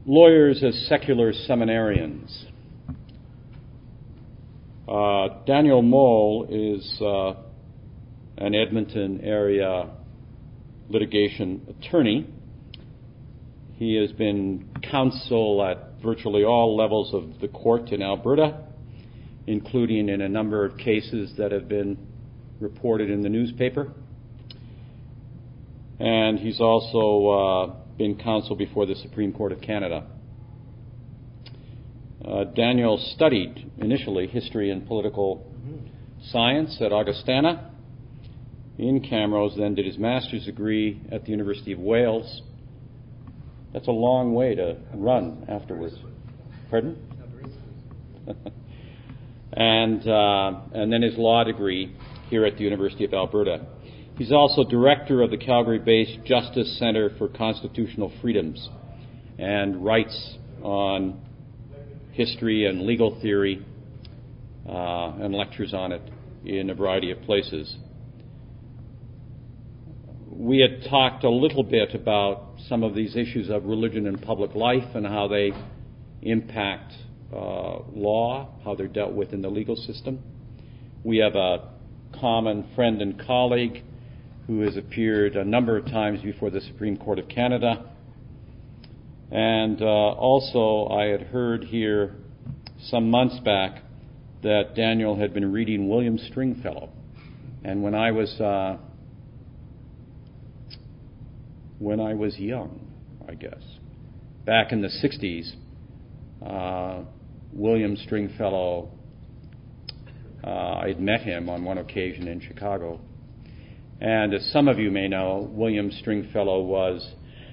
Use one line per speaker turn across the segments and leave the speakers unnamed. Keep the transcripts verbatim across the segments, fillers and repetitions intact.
Lawyers as secular seminarians. Uh, Daniel Moll is uh, an Edmonton area litigation attorney. He has been counsel at virtually all levels of the court in Alberta, including in a number of cases that have been reported in the newspaper. And he's also uh, been counsel before the Supreme Court of Canada. Uh, Daniel studied initially history and political mm-hmm. science at Augustana in Camrose, then did his master's degree at the University of Wales. That's a long way to run afterwards. Pardon? and uh, and then his law degree here at the University of Alberta. He's also director of the Calgary-based Justice Centre for Constitutional Freedoms and writes on history and legal theory uh, and lectures on it in a variety of places. We had talked a little bit about some of these issues of religion and public life and how they impact uh, law, how they're dealt with in the legal system. We have a common friend and colleague who has appeared a number of times before the Supreme Court of Canada. And uh, also I had heard here some months back that Daniel had been reading William Stringfellow. And when I was uh, when I was young, I guess, back in the sixties, uh, William Stringfellow, uh, I had met him on one occasion in Chicago. And as some of you may know, William Stringfellow was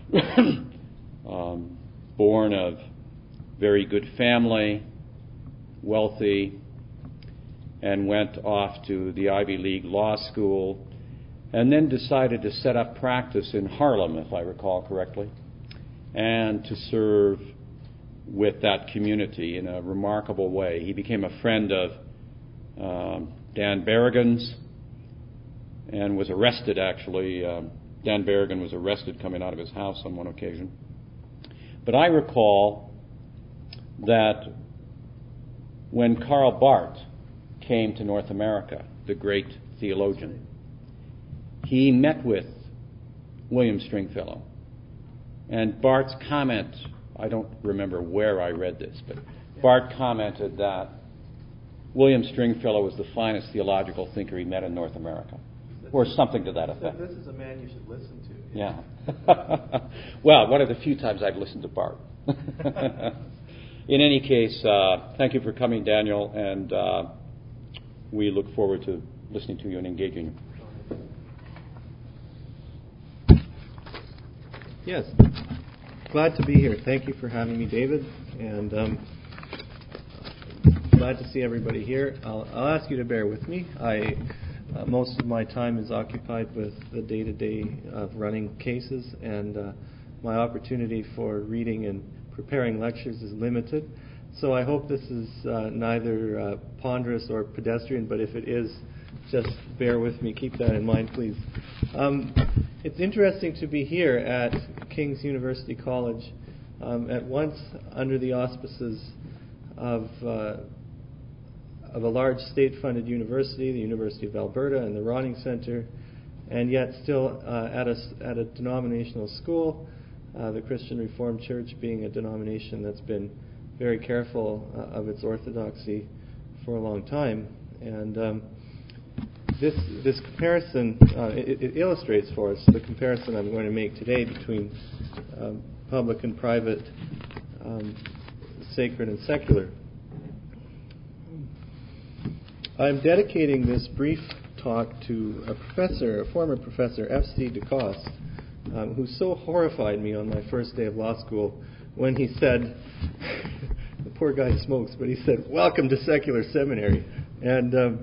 um, born of very good family, wealthy, and went off to the Ivy League Law School, and then decided to set up practice in Harlem, if I recall correctly, and to serve with that community in a remarkable way. He became a friend of um, Dan Berrigan's, and was arrested, actually. Um, Dan Berrigan was arrested coming out of his house on one occasion. But I recall that when Karl Barth came to North America, the great theologian, he met with William Stringfellow. And Barth's comment, I don't remember where I read this, but Barth commented that William Stringfellow was the finest theological thinker he met in North America. Or something to that effect.
This is a man you should listen to.
Yeah. Well, one of the few times I've listened to Bart. In any case, uh, thank you for coming, Daniel, and uh, we look forward to listening to you and engaging you.
Yes. Glad to be here. Thank you for having me, David, and um, glad to see everybody here. I'll, I'll ask you to bear with me. I... Uh, most of my time is occupied with the day-to-day of running cases, and uh, my opportunity for reading and preparing lectures is limited. So I hope this is uh, neither uh, ponderous or pedestrian, but if it is, just bear with me. Keep that in mind, please. Um, it's interesting to be here at King's University College, um, at once under the auspices of uh, of a large state-funded university, the University of Alberta and the Ronning Centre, and yet still uh, at, a, at a denominational school, uh, the Christian Reformed Church being a denomination that's been very careful uh, of its orthodoxy for a long time. And um, this this comparison, uh, it, it illustrates for us the comparison I'm going to make today between um, public and private, um, sacred and secular. I'm dedicating this brief talk to a professor, a former professor, F C DeCoste, um, who so horrified me on my first day of law school when he said, the poor guy smokes, but he said, "Welcome to secular seminary." And um,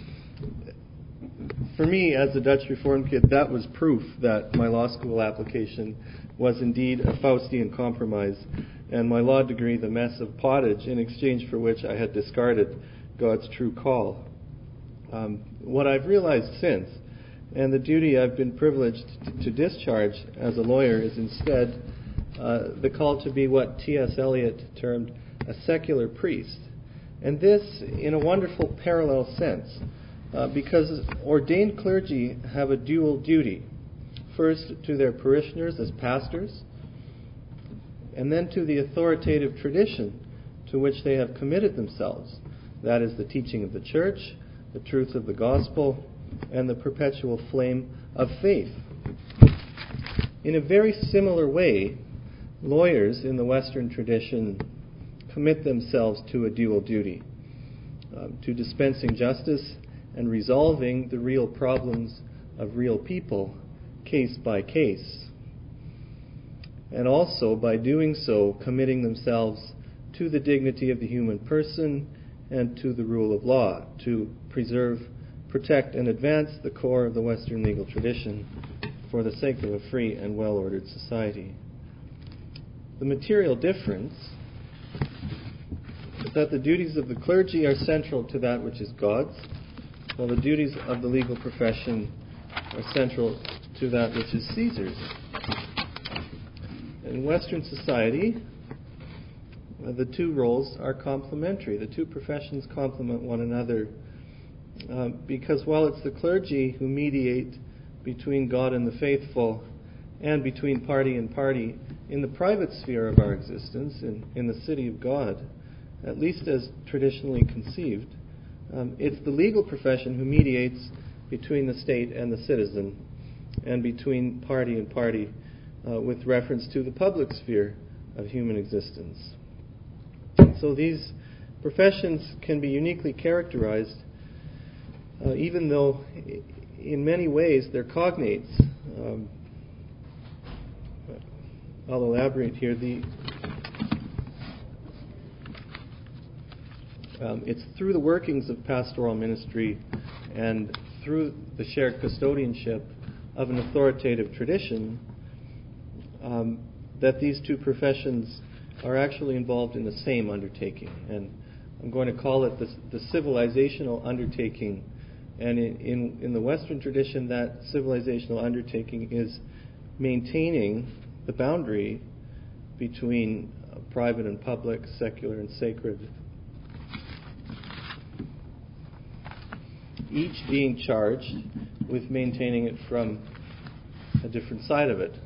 for me, as a Dutch Reformed kid, that was proof that my law school application was indeed a Faustian compromise, and my law degree the mess of pottage, in exchange for which I had discarded God's true call. Um, what I've realized since, and the duty I've been privileged to discharge as a lawyer, is instead uh, the call to be what T S Eliot termed a secular priest. And this in a wonderful parallel sense, uh, because ordained clergy have a dual duty. First, to their parishioners as pastors, and then to the authoritative tradition to which they have committed themselves. That is the teaching of the church, the truth of the gospel, and the perpetual flame of faith. In a very similar way, lawyers in the Western tradition commit themselves to a dual duty, um, to dispensing justice and resolving the real problems of real people, case by case. And also, by doing so, committing themselves to the dignity of the human person and to the rule of law, to preserve, protect, and advance the core of the Western legal tradition for the sake of a free and well-ordered society. The material difference is that the duties of the clergy are central to that which is God's, while the duties of the legal profession are central to that which is Caesar's. In Western society, uh, the two roles are complementary. The two professions complement one another uh, because while it's the clergy who mediate between God and the faithful and between party and party in the private sphere of our existence, in, in the city of God, at least as traditionally conceived, um, it's the legal profession who mediates between the state and the citizen and between party and party uh, with reference to the public sphere of human existence. So these professions can be uniquely characterized, uh, even though in many ways they're cognates. Um, I'll elaborate here. The um, it's through the workings of pastoral ministry and through the shared custodianship of an authoritative tradition um, that these two professions are actually involved in the same undertaking. And I'm going to call it the, the civilizational undertaking. And in, in, in the Western tradition, that civilizational undertaking is maintaining the boundary between uh, private and public, secular and sacred, each being charged with maintaining it from a different side of it.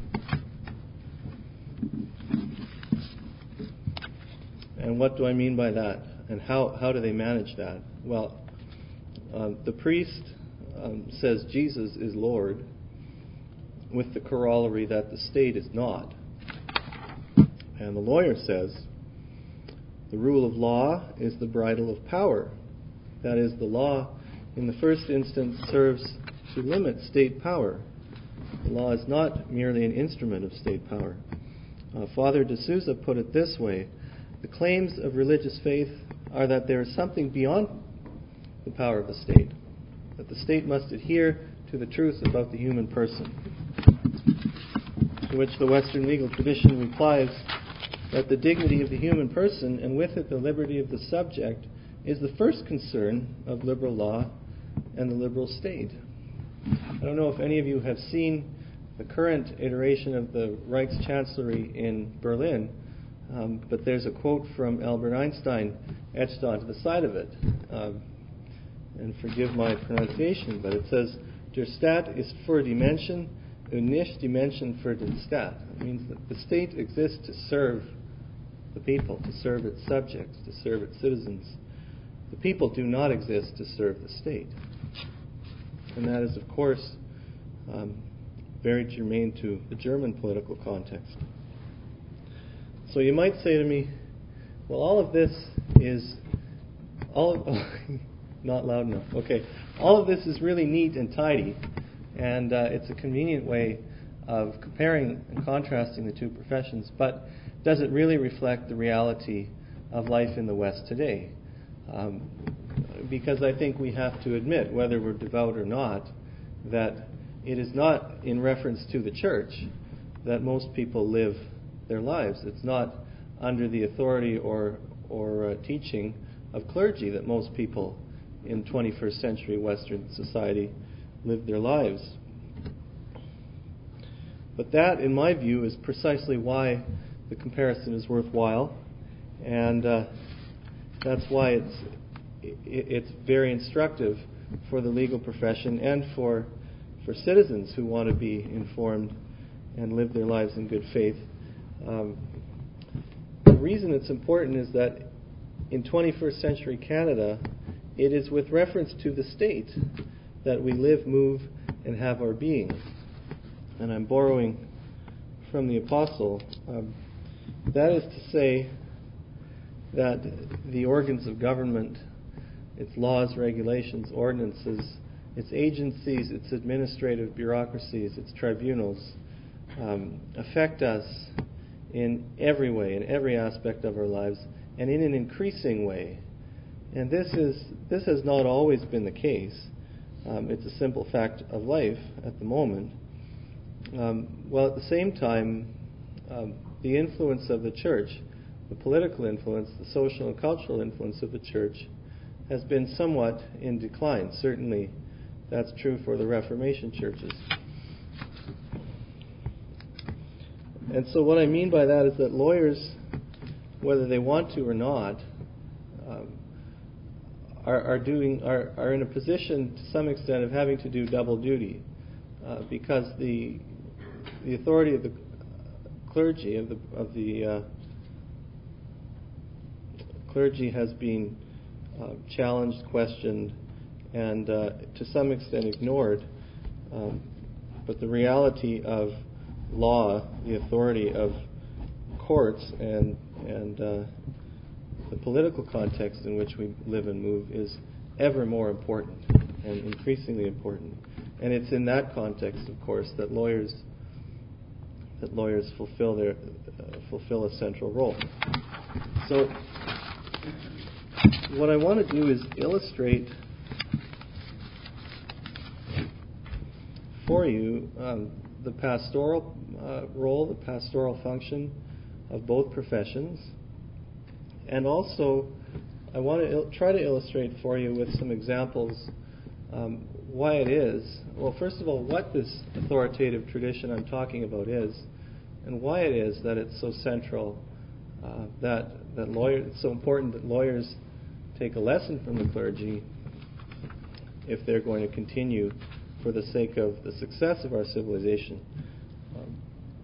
And what do I mean by that? And how, how do they manage that? Well, um, the priest um, says Jesus is Lord, with the corollary that the state is not. And the lawyer says the rule of law is the bridle of power. That is, the law in the first instance serves to limit state power. The law is not merely an instrument of state power. Uh, Father de Souza put it this way: the claims of religious faith are that there is something beyond the power of the state, that the state must adhere to the truth about the human person. To which the Western legal tradition replies that the dignity of the human person, and with it the liberty of the subject, is the first concern of liberal law and the liberal state. I don't know if any of you have seen the current iteration of the Reichschancellery in Berlin, um, but there's a quote from Albert Einstein etched onto the side of it. Um, and forgive my pronunciation, but it says, Der Staat ist für die Menschen und nicht die Menschen für den Staat. It means that the state exists to serve the people, to serve its subjects, to serve its citizens. The people do not exist to serve the state. And that is, of course, um, very germane to the German political context. So you might say to me, well, all of this is, all of, not loud enough, okay, all of this is really neat and tidy, and uh, it's a convenient way of comparing and contrasting the two professions, but does it really reflect the reality of life in the West today? Um, because I think we have to admit, whether we're devout or not, that it is not in reference to the church that most people live their lives. It's not under the authority or, or uh, teaching of clergy that most people in twenty-first century Western society live their lives. but that, in my view, is precisely why the comparison is worthwhile, and uh, that's why it's it's very instructive for the legal profession and for for citizens who want to be informed and live their lives in good faith. Um, the reason it's important is that in twenty-first century Canada, it is with reference to the state that we live, move, and have our being. And I'm borrowing from the Apostle. Um, that is to say that the organs of government, its laws, regulations, ordinances, its agencies, its administrative bureaucracies, its tribunals, um, affect us in every way, in every aspect of our lives, and in an increasing way. And this is this has not always been the case. Um, it's a simple fact of life at the moment. Um, while at the same time, um, the influence of the church, the political influence, the social and cultural influence of the church, has been somewhat in decline. Certainly, that's true for the Reformation churches. And so what I mean by that is that lawyers, whether they want to or not, um, are, are doing are, are in a position to some extent of having to do double duty, uh, because the the authority of the clergy of the of the uh, clergy has been uh, challenged, questioned, and uh, to some extent ignored. Um, but the reality of law, the authority of courts, and and uh, the political context in which we live and move is ever more important and increasingly important. And it's in that context, of course, that lawyers that lawyers fulfill their uh, fulfill a central role. So, what I want to do is illustrate for you um, the pastoral uh, role, the pastoral function of both professions, and also I want to il- try to illustrate for you with some examples um, why it is, well, first of all, what this authoritative tradition I'm talking about is, and why it is that it's so central, uh, that that lawyers, it's so important that lawyers take a lesson from the clergy if they're going to continue for the sake of the success of our civilization. Um,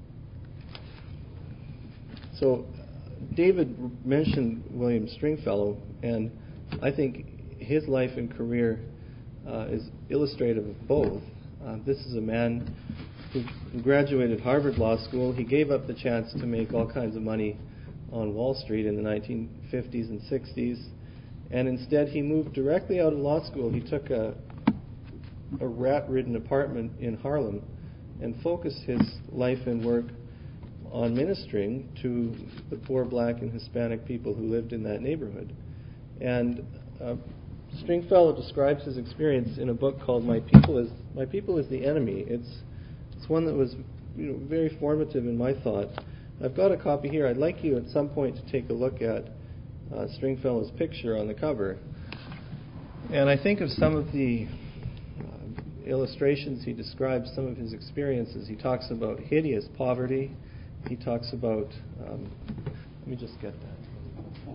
so, David mentioned William Stringfellow, and I think his life and career uh, is illustrative of both. Uh, this is a man who graduated Harvard Law School. He gave up the chance to make all kinds of money on Wall Street in the nineteen fifties and sixties, and instead he moved directly out of law school. He took a, a rat-ridden apartment in Harlem and focused his life and work on ministering to the poor black and Hispanic people who lived in that neighborhood. And uh, Stringfellow describes his experience in a book called "My People Is My People Is the Enemy." It's it's one that was, you know, very formative in my thought. I've got a copy here. I'd like you at some point to take a look at uh, Stringfellow's picture on the cover. And I think of some of the uh, illustrations he describes, some of his experiences. He talks about hideous poverty. He talks about, um, let me just get that.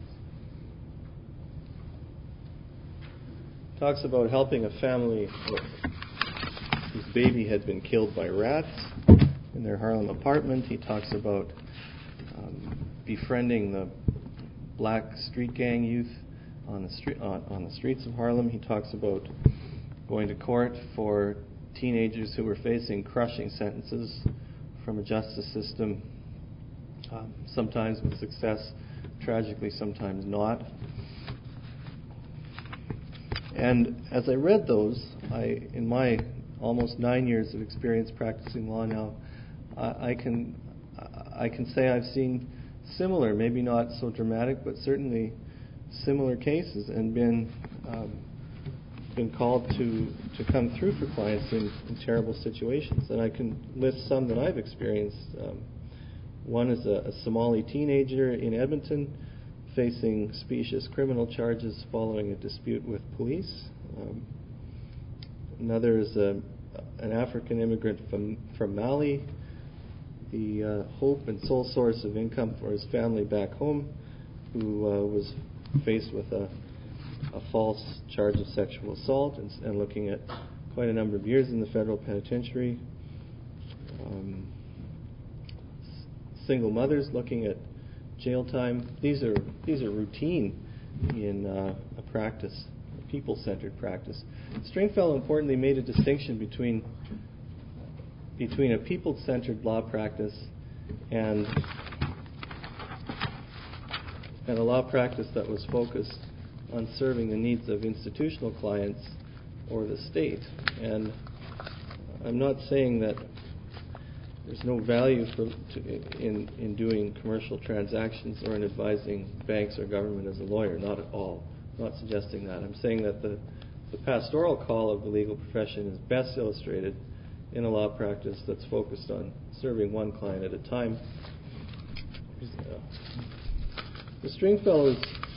Talks about helping a family whose baby had been killed by rats in their Harlem apartment. He talks about um, befriending the black street gang youth on the street on, on the streets of Harlem. He talks about going to court for teenagers who were facing crushing sentences from a justice system, um, sometimes with success, tragically sometimes not. And as I read those, I, in my almost nine years of experience practicing law now, I, I can I can say I've seen similar, maybe not so dramatic, but certainly similar cases, and been um, been called to, to come through for clients in, in terrible situations. And I can list some that I've experienced. Um, one is a, a Somali teenager in Edmonton facing specious criminal charges following a dispute with police. Um, another is a, an African immigrant from, from Mali the uh, hope and sole source of income for his family back home, who uh, was faced with a, a false charge of sexual assault and, and looking at quite a number of years in the federal penitentiary. Um, single mothers looking at jail time. These are these are routine in uh, a practice, a people-centered practice. Stringfellow importantly made a distinction between between a people-centered law practice and and a law practice that was focused on serving the needs of institutional clients or the state. And I'm not saying that there's no value for, to, in, in doing commercial transactions or in advising banks or government as a lawyer. Not at all. I'm not suggesting that. I'm saying that the, the pastoral call of the legal profession is best illustrated in a law practice that's focused on serving one client at a time. The Stringfellow,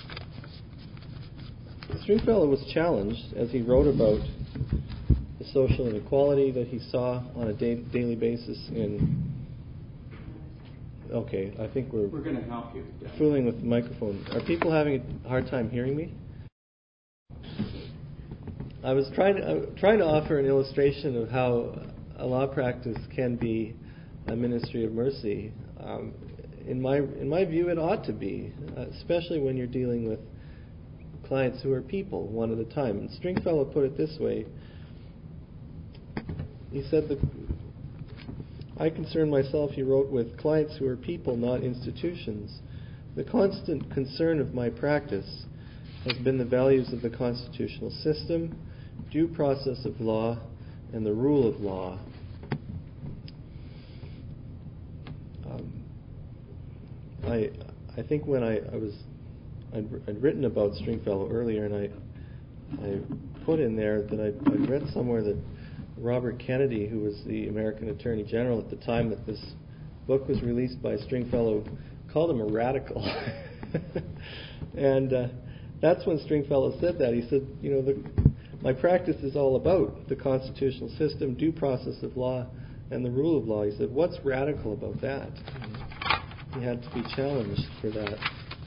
the Stringfellow was challenged as he wrote about the social inequality that he saw on a day, daily basis in... Okay, I think we're...
We're going to help you.
Fooling with the microphone. Are people having a hard time hearing me? I was trying to, uh, trying to offer an illustration of how a law practice can be a ministry of mercy. Um, in my in my view, it ought to be, uh, especially when you're dealing with clients who are people, one at a time. And Stringfellow put it this way. He said that I concern myself, he wrote, with clients who are people, not institutions. The constant concern of my practice has been the values of the constitutional system, due process of law, and the rule of law. Um, I I think when I, I was I'd, I'd written about Stringfellow earlier, and I I put in there that I'd, I'd read somewhere that Robert Kennedy, who was the American Attorney General at the time that this book was released by Stringfellow, called him a radical. and uh, that's when Stringfellow said that. He said, you know, the, my practice is all about the constitutional system, due process of law, and the rule of law. He said, what's radical about that? He had to be challenged for that.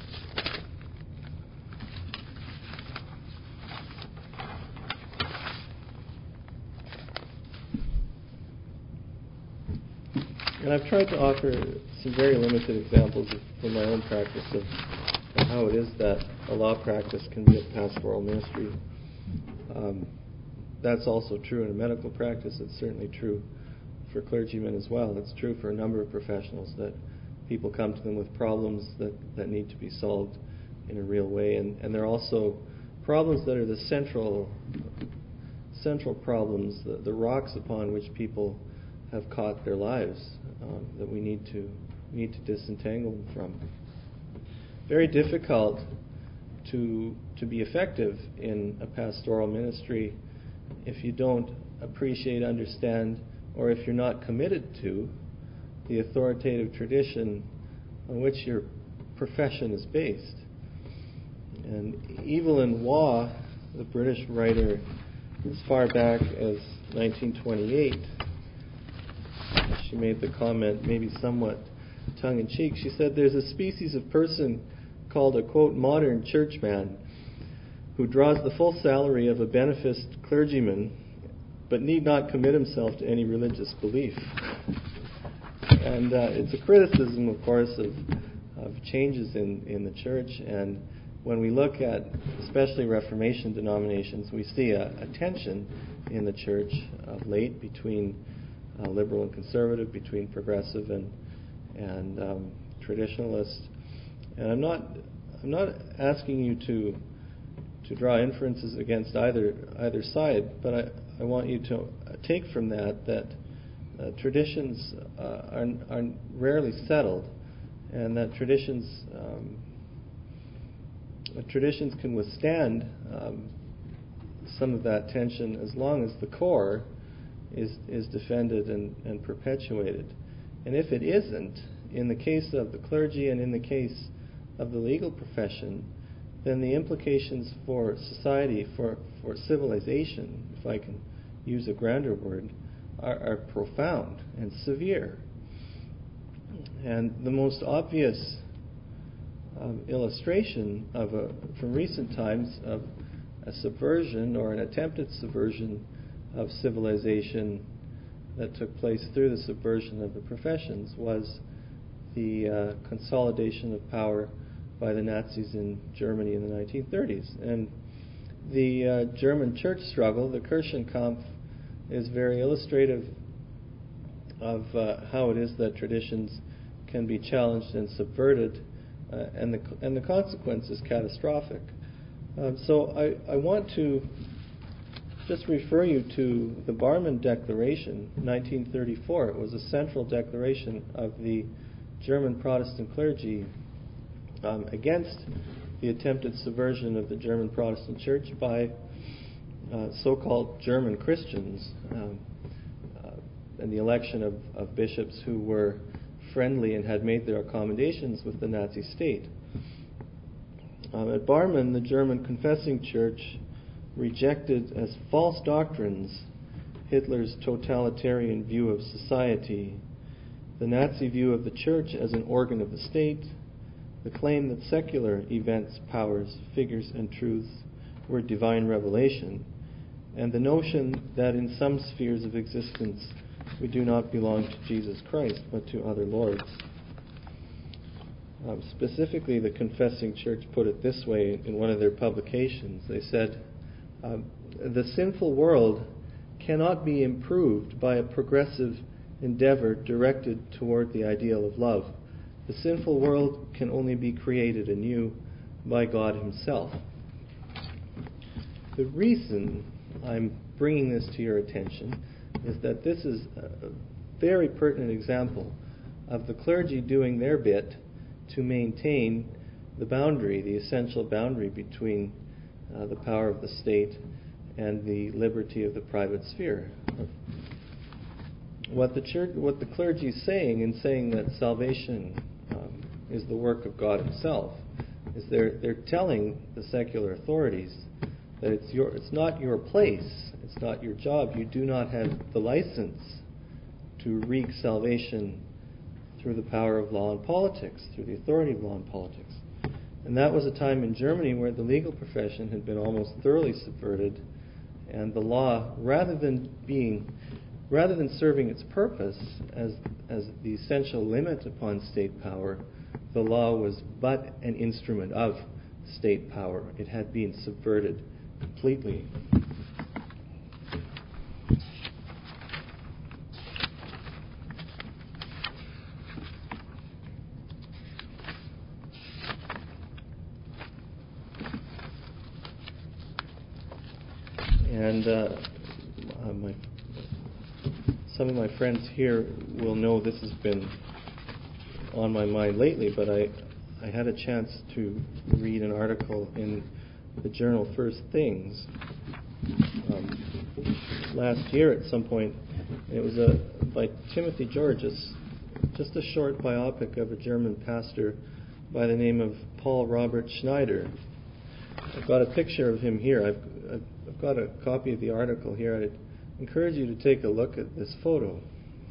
And I've tried to offer some very limited examples of, from my own practice of, of how it is that a law practice can be a pastoral ministry. Um, that's also true in a medical practice. It's certainly true for clergymen as well. It's true for a number of professionals that people come to them with problems that, that need to be solved in a real way. And, and they're also problems that are the central central problems, the, the rocks upon which people have caught their lives, um, that we need to we need to disentangle them from. Very difficult to to be effective in a pastoral ministry if you don't appreciate, understand, or if you're not committed to the authoritative tradition on which your profession is based. And Evelyn Waugh, the British writer, as far back as nineteen twenty-eight, she made the comment, maybe somewhat tongue-in-cheek. She said, there's a species of person called a, quote, modern churchman who draws the full salary of a beneficed clergyman but need not commit himself to any religious belief. And uh, it's a criticism, of course, of, of changes in, in the church. And when we look at especially Reformation denominations, we see a, a tension in the church of late between uh, liberal and conservative, between progressive and and um, traditionalist. And I'm not I'm not asking you to to draw inferences against either either side, but I, I want you to take from that that uh, traditions uh, are, are rarely settled, and that traditions um, traditions can withstand um, some of that tension as long as the core is is defended and, and perpetuated. And if it isn't, in the case of the clergy and in the case of the legal profession, then the implications for society, for, for civilization, if I can use a grander word, are, are profound and severe. And the most obvious um, illustration of a, from recent times of a subversion or an attempted subversion of civilization that took place through the subversion of the professions was the uh, consolidation of power by the Nazis in Germany in the nineteen thirties. And the uh, German church struggle, the Kirchenkampf, is very illustrative of uh, how it is that traditions can be challenged and subverted, uh, and the and the consequence is catastrophic. Um, so I, I want to just refer you to the Barmen Declaration, nineteen thirty-four. It was a central declaration of the German Protestant clergy um, against the attempted subversion of the German Protestant Church by uh, so-called German Christians, um, uh, and the election of, of bishops who were friendly and had made their accommodations with the Nazi state. Um, at Barmen, the German Confessing Church rejected as false doctrines Hitler's totalitarian view of society, the Nazi view of the church as an organ of the state, the claim that secular events, powers, figures, and truths were divine revelation, and the notion that in some spheres of existence we do not belong to Jesus Christ but to other lords. Um, specifically, the Confessing Church put it this way in one of their publications. They said, um, the sinful world cannot be improved by a progressive endeavor directed toward the ideal of love. The sinful world can only be created anew by God Himself. The reason I'm bringing this to your attention is that this is a very pertinent example of the clergy doing their bit to maintain the boundary, the essential boundary between uh, the power of the state and the liberty of the private sphere. What the church, what the clergy is saying in saying that salvation um, is the work of God Himself is they're they're telling the secular authorities that it's your it's not your place, it's not your job. You do not have the license to wreak salvation through the power of law and politics, through the authority of law and politics. And that was a time in Germany where the legal profession had been almost thoroughly subverted, and the law, rather than being, rather than serving its purpose as as the essential limit upon state power, the law was but an instrument of state power. It had been subverted completely. And uh, uh, my, some of my friends here will know this has been on my mind lately, but I, I had a chance to read an article in the journal First Things um, last year at some point. It was a, by Timothy Georges, just a short biopic of a German pastor by the name of Paul Robert Schneider. I've got a picture of him here. I've, I've got a copy of the article here. I'd encourage you to take a look at this photo.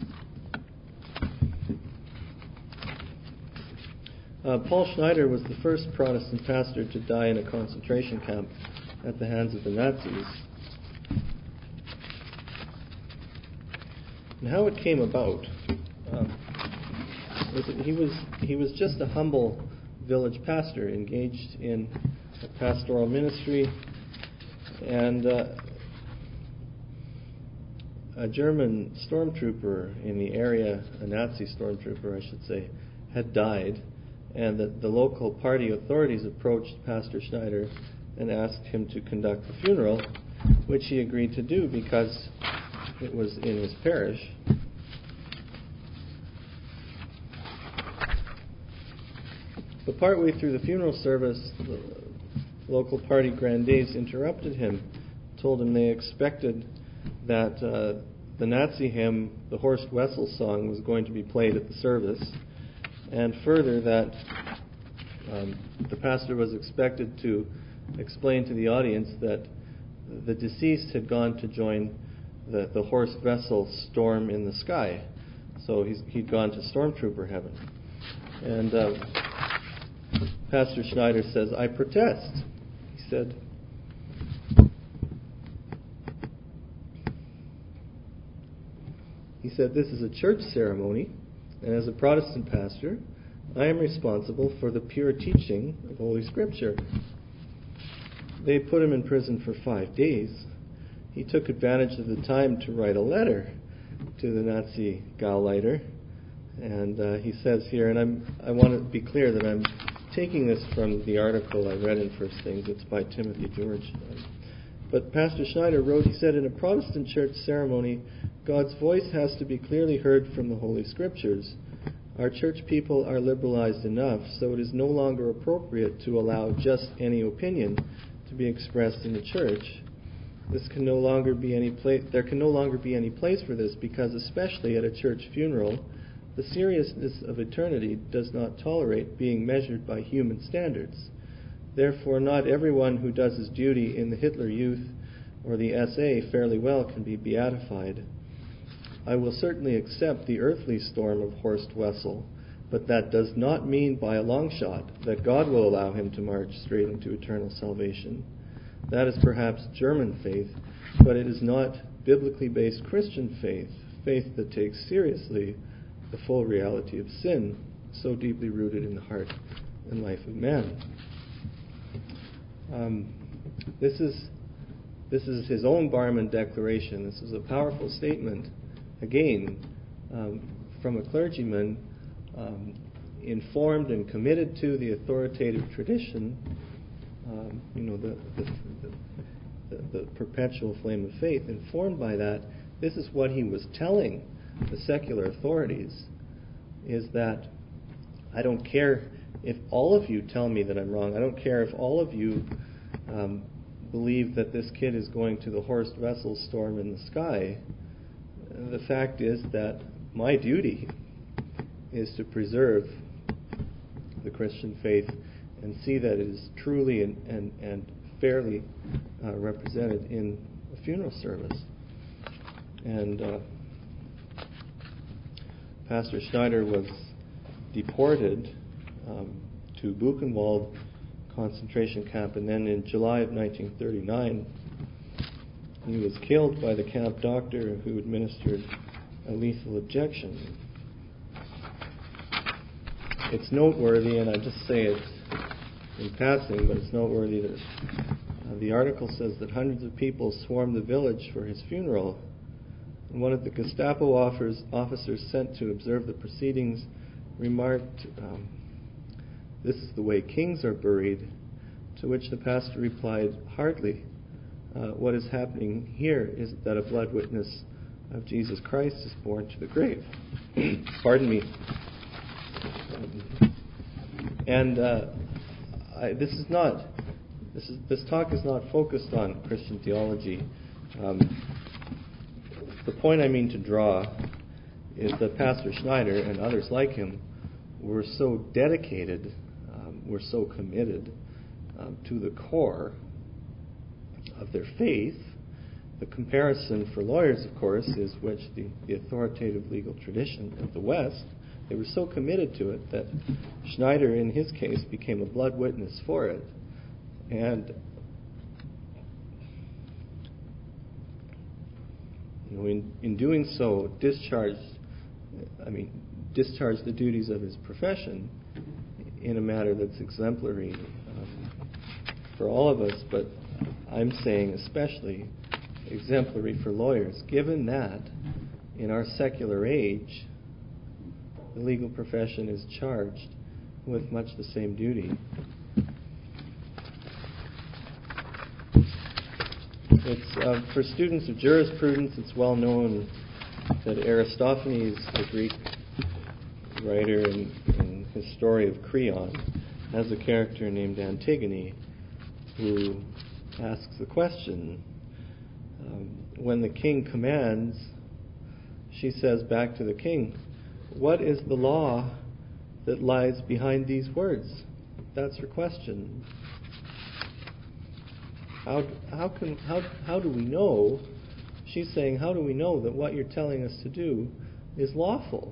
Uh, Paul Schneider was the first Protestant pastor to die in a concentration camp at the hands of the Nazis. And how it came about um, was that he was he was just a humble village pastor engaged in a pastoral ministry, and uh, a German stormtrooper in the area, a Nazi stormtrooper I should say, had died, and the, the local party authorities approached Pastor Schneider and asked him to conduct the funeral, which he agreed to do because it was in his parish. But partway through the funeral service, the local party grandees interrupted him, told him they expected that uh, the Nazi hymn, the Horst Wessel song, was going to be played at the service, and further that um, the pastor was expected to explain to the audience that the deceased had gone to join the, the Horst Wessel storm in the sky. So he's, he'd gone to stormtrooper heaven. And uh, Pastor Schneider says, "I protest." He said, he said, "This is a church ceremony, and as a Protestant pastor, I am responsible for the pure teaching of Holy Scripture." They put him in prison for five days. He took advantage of the time to write a letter to the Nazi Gauleiter. And uh, he says here, and I'm, I want to be clear that I'm taking this from the article I read in First Things. It's by Timothy George. But Pastor Schneider wrote, he said, "In a Protestant church ceremony, God's voice has to be clearly heard from the Holy Scriptures. Our church people are liberalized enough, so it is no longer appropriate to allow just any opinion to be expressed in the church. This can no longer be any place. There can no longer be any place for this, because especially at a church funeral, the seriousness of eternity does not tolerate being measured by human standards. Therefore, not everyone who does his duty in the Hitler Youth or the S A fairly well can be beatified. I will certainly accept the earthly storm of Horst Wessel, but that does not mean by a long shot that God will allow him to march straight into eternal salvation. That is perhaps German faith, but it is not biblically based Christian faith, faith that takes seriously the full reality of sin, so deeply rooted in the heart and life of man." Um, this is this is his own Barmen declaration. This is a powerful statement, again, um, from a clergyman um, informed and committed to the authoritative tradition, um, you know, the the, the the perpetual flame of faith. Informed by that, this is what he was telling the secular authorities, is that I don't care if all of you tell me that I'm wrong. I don't care if all of you um, believe that this kid is going to the Horst Wessel storm in the sky. The fact is that my duty is to preserve the Christian faith and see that it is truly and, and, and fairly uh, represented in a funeral service. And uh, Pastor Schneider was deported um, to Buchenwald concentration camp, and then in July of nineteen thirty-nine, he was killed by the camp doctor who administered a lethal injection. It's noteworthy, and I just say it in passing, but it's noteworthy that uh, the article says that hundreds of people swarmed the village for his funeral. And one of the Gestapo offers, officers sent to observe the proceedings remarked, um, "This is the way kings are buried," to which the pastor replied, "Hardly. Uh, what is happening here is that a blood witness of Jesus Christ is borne to the grave." Pardon me. Um, and uh, I, this is not, this, is, this talk is not focused on Christian theology. Um, The point I mean to draw is that Pastor Schneider and others like him were so dedicated, um, were so committed um, to the core of their faith. The comparison for lawyers, of course, is which the, the authoritative legal tradition of the West. They were so committed to it that Schneider, in his case, became a blood witness for it. And You know, in, in doing so, discharged, I mean, discharged the duties of his profession in a manner that's exemplary um, for all of us, but I'm saying especially exemplary for lawyers, given that in our secular age, the legal profession is charged with much the same duty. It's uh, for students of jurisprudence, it's well known that Aristophanes, the Greek writer and, and his story of Creon, has a character named Antigone who asks the question, um, when the king commands, she says back to the king, "What is the law that lies behind these words?" That's her question. How how can how how do we know? She's saying, how do we know that what you're telling us to do is lawful.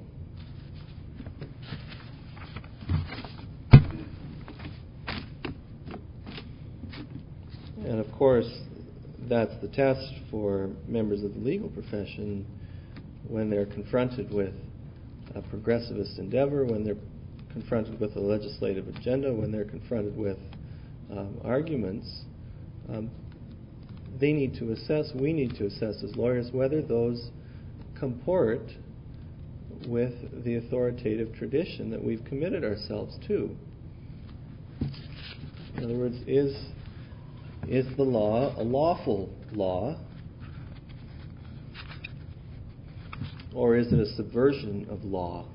And of course, that's the test for members of the legal profession when they're confronted with a progressivist endeavor, when they're confronted with a legislative agenda, when they're confronted with um, arguments. Um, they need to assess, we need to assess as lawyers, whether those comport with the authoritative tradition that we've committed ourselves to. In other words, is Is the law a lawful law, or is it a subversion of law?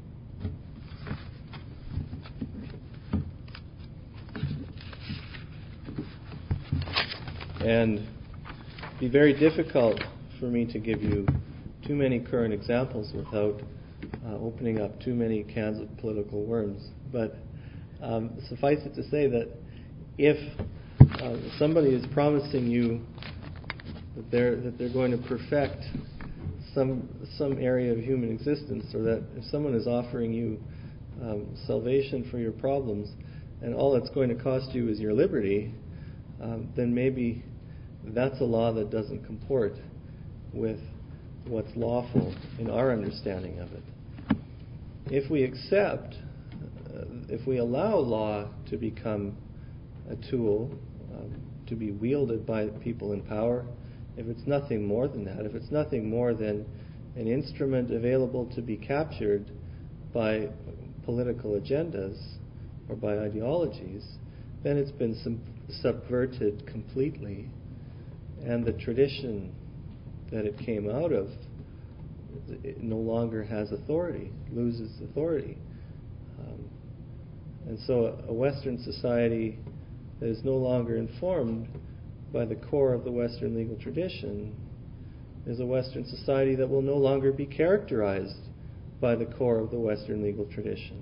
And it'd be very difficult for me to give you too many current examples without uh, opening up too many cans of political worms. But um, suffice it to say that if Uh, somebody is promising you that they're that they're going to perfect some some area of human existence, or that if someone is offering you um, salvation for your problems, and all it's going to cost you is your liberty, um, then maybe that's a law that doesn't comport with what's lawful in our understanding of it. If we accept, uh, if we allow law to become a tool um, to be wielded by people in power, if it's nothing more than that, if it's nothing more than an instrument available to be captured by political agendas or by ideologies, then it's been sub- subverted completely, and the tradition that it came out of, it no longer has authority, loses authority. Um, and so a Western society that is no longer informed by the core of the Western legal tradition is a Western society that will no longer be characterized by the core of the Western legal tradition.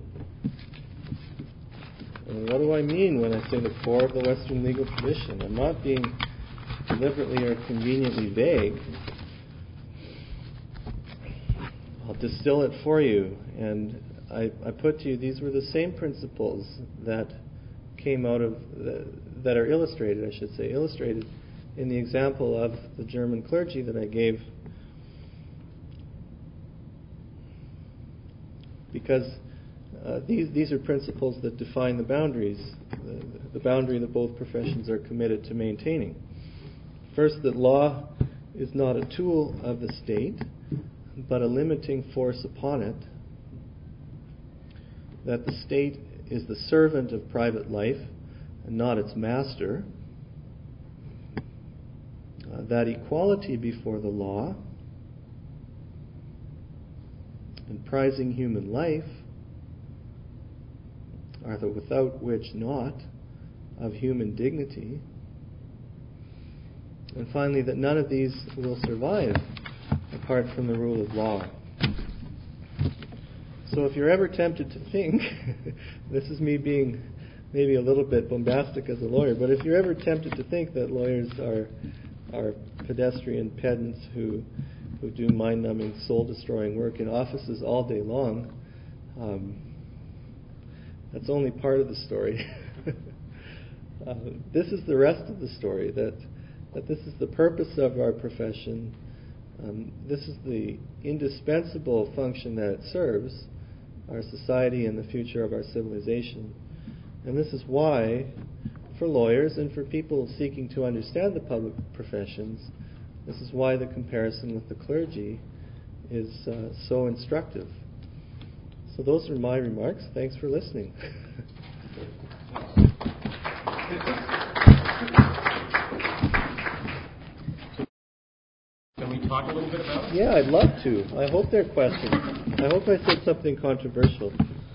And what do I mean when I say the core of the Western legal tradition? I'm not being deliberately or conveniently vague. I'll distill it for you, and I, I put to you, these were the same principles that came out of, the, that are illustrated, I should say, illustrated in the example of the German clergy that I gave. Because uh, these these are principles that define the boundaries, the, the boundary that both professions are committed to maintaining. First, that law is not a tool of the state, but a limiting force upon it. That the state is the servant of private life and not its master. Uh, that equality before the law and prizing human life are the without which not of human dignity. And finally, that none of these will survive apart from the rule of law. So if you're ever tempted to think, this is me being maybe a little bit bombastic as a lawyer, but if you're ever tempted to think that lawyers are are pedestrian pedants who who do mind-numbing, soul-destroying work in offices all day long, um, that's only part of the story. uh, this is the rest of the story, that that this is the purpose of our profession. Um, this is the indispensable function that it serves our society and the future of our civilization. And this is why, for lawyers and for people seeking to understand the public professions, this is why the comparison with the clergy is uh, so instructive. So those are my remarks. Thanks for listening.
Can we talk a little bit about it?
Yeah, I'd love to. I hope there are questions. I hope I said something controversial.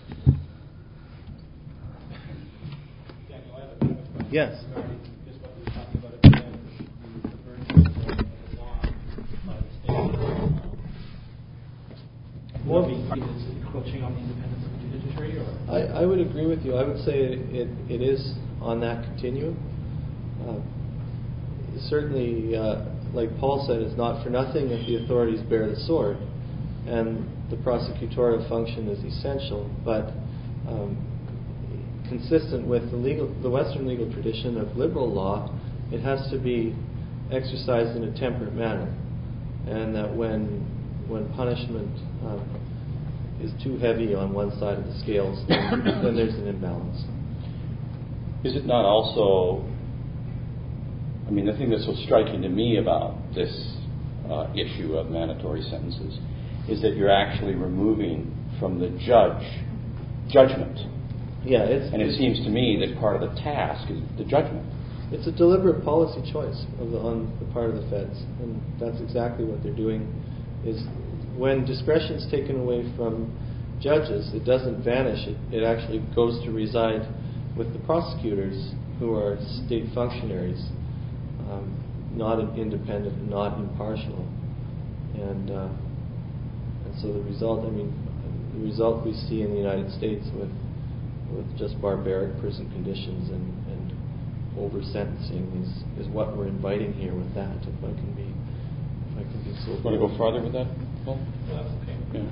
Daniel, I have a question.
Yes.
Regarding just what we were talking about at the end, the subversion of the law by the state. Um, well, is it encroaching on the independence of the judiciary, or?
I, I would agree with you. I would say it, it, it is on that continuum. Uh, certainly, uh, like Paul said, it's not for nothing if the authorities bear the sword. and the prosecutorial function is essential, but um, consistent with the legal, the Western legal tradition of liberal law, it has to be exercised in a temperate manner, and that when when punishment um, is too heavy on one side of the scales, then, then there's an imbalance.
Is it not also, I mean, the thing that's so striking to me about this uh, issue of mandatory sentences is that you're actually removing from the judge judgment.
Yeah, it's,
and it seems to me that part of the task is the judgment.
It's a deliberate policy choice of the, on the part of the feds, and that's exactly what they're doing. Is when discretion is taken away from judges, it doesn't vanish. It, it actually goes to reside with the prosecutors, who are state functionaries, um, not independent and not impartial. And uh, and so the result, I mean, the result we see in the United States with with just barbaric prison conditions and, and over sentencing is, is what we're inviting here with that. If I can be, if I can be so.
Want to go farther with that, Paul?
Well, that's okay.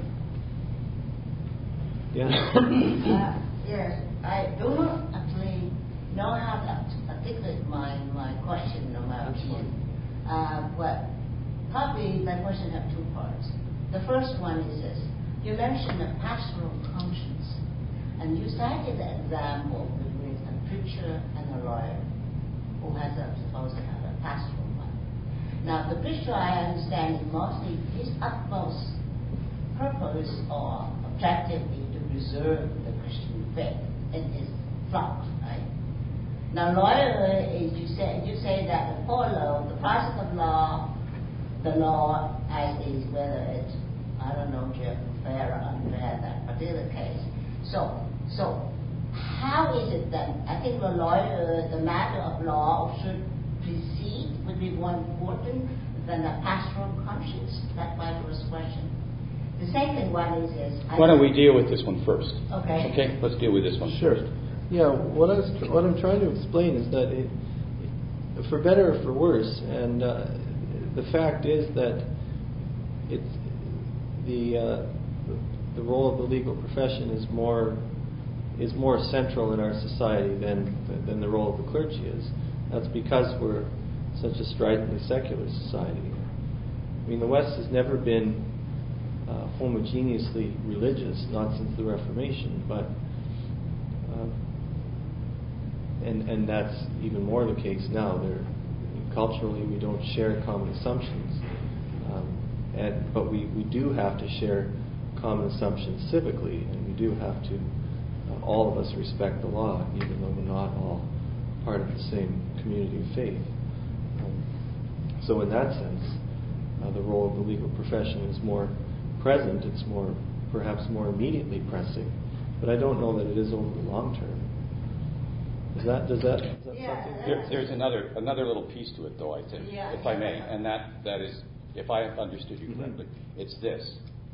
Yeah. Yeah.
uh, yes, I do not actually know how to articulate my, my question or my opinion. Uh, but probably my question have two parts. The first one is this: you mentioned a pastoral conscience. And you cited the example with a preacher and a lawyer who has a, supposed to have a pastoral one. Now, the preacher, I understand, is mostly his utmost purpose or objective is to preserve the Christian faith in his flock, right? Now, lawyer is you say you say that the follow the process of law, the law as is, whether it's I don't know, fair or unfair that particular case. So, so how is it then? I think the lawyer, the matter of law should precede, would be more important than the pastoral conscience. That's my first question. The second one is this.
Why don't we deal with this one first?
Okay.
Okay, let's deal with this one
Sure.
first.
Yeah, what I was, what I'm trying to explain is that it, for better or for worse, and uh, the fact is that it's the uh, the role of the legal profession is more is more central in our society than than the role of the clergy is. That's because we're such a stridently secular society. I mean, the West has never been uh, homogeneously religious, not since the Reformation, but uh, and and that's even more the case now. There, culturally, we don't share common assumptions, um, and but we, we do have to share common assumptions civically, and we do have to. Uh, all of us respect the law, even though we're not all part of the same community of faith. Um, so, in that sense, uh, the role of the legal profession is more present. It's more, perhaps, more immediately pressing. But I don't know that it is over the long term. Is that does that? Is that
Yeah,
something?
There, there's another another little piece to it, though. I think,
Yeah,
if I may,
yeah.
and that that is, if I have understood you correctly, mm-hmm. it's this: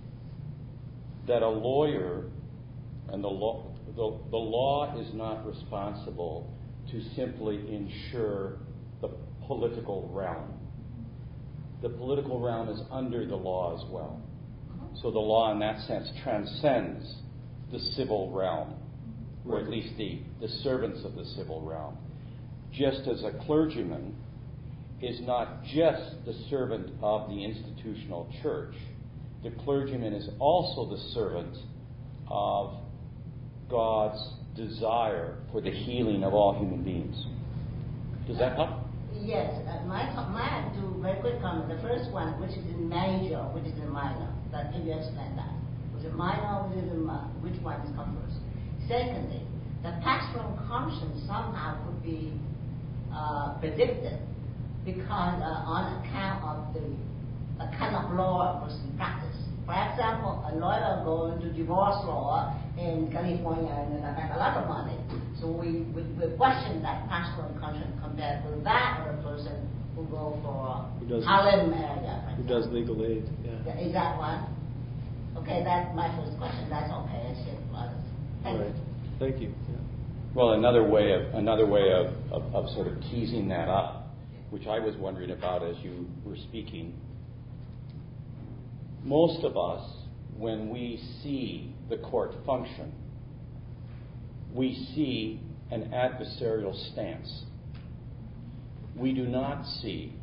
that a lawyer and the law. The, the law is not responsible to simply ensure the political realm. The political realm is under the law as well. So the law, in that sense, transcends the civil realm, or at least the, the servants of the civil realm. Just as a clergyman is not just the servant of the institutional church, the clergyman is also the servant of God's desire for the healing of all human beings. Does that help?
Yes. Uh, my, my two very quick comments. The first one, which is in major, which is in minor. That if you explain that. Was it minor, which is in minor? Which one is come first? Secondly, the pastoral conscience somehow could be uh, predicted because uh, on account of the a kind of law a person practice. For example, a lawyer going to divorce law in California and they make a lot of money. So we, we, we question that pastoral conscience compared with that of a person who go for
Who does-
Harlem area.
Who does legal aid? Yeah.
Is that one? Okay, that's my first question. That's okay. I said to others. Thank
All
you.
right. Thank you. Yeah.
Well, another way of another way of, of, of sort of teasing that up, which I was wondering about as you were speaking. Most of us when we see the court function, we see an adversarial stance. We do not see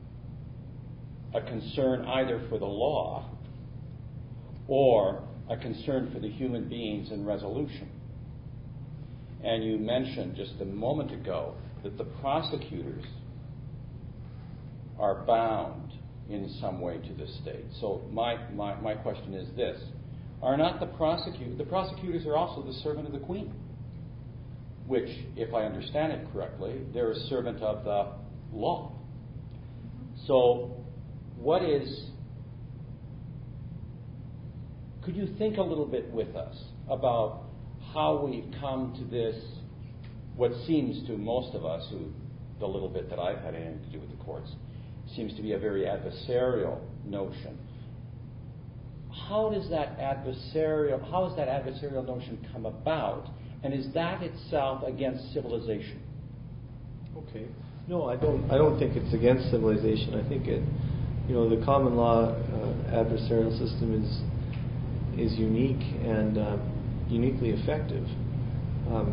a concern either for the law or a concern for the human beings in resolution. And you mentioned just a moment ago that the prosecutors are bound in some way to the state. So my, my, my question is this. Are not the prosecutors, the prosecutors are also the servant of the Queen, which, if I understand it correctly, they're a servant of the law. So what is, could you think a little bit with us about how we've come to this, what seems to most of us, who the little bit that I've had anything to do with the courts, seems to be a very adversarial notion. How does that adversarial, how has that adversarial notion come about, and is that itself against civilization?
Okay. No, I don't. I don't think it's against civilization. I think it, you know, the common law uh, adversarial system is is unique and uh, uniquely effective. Um,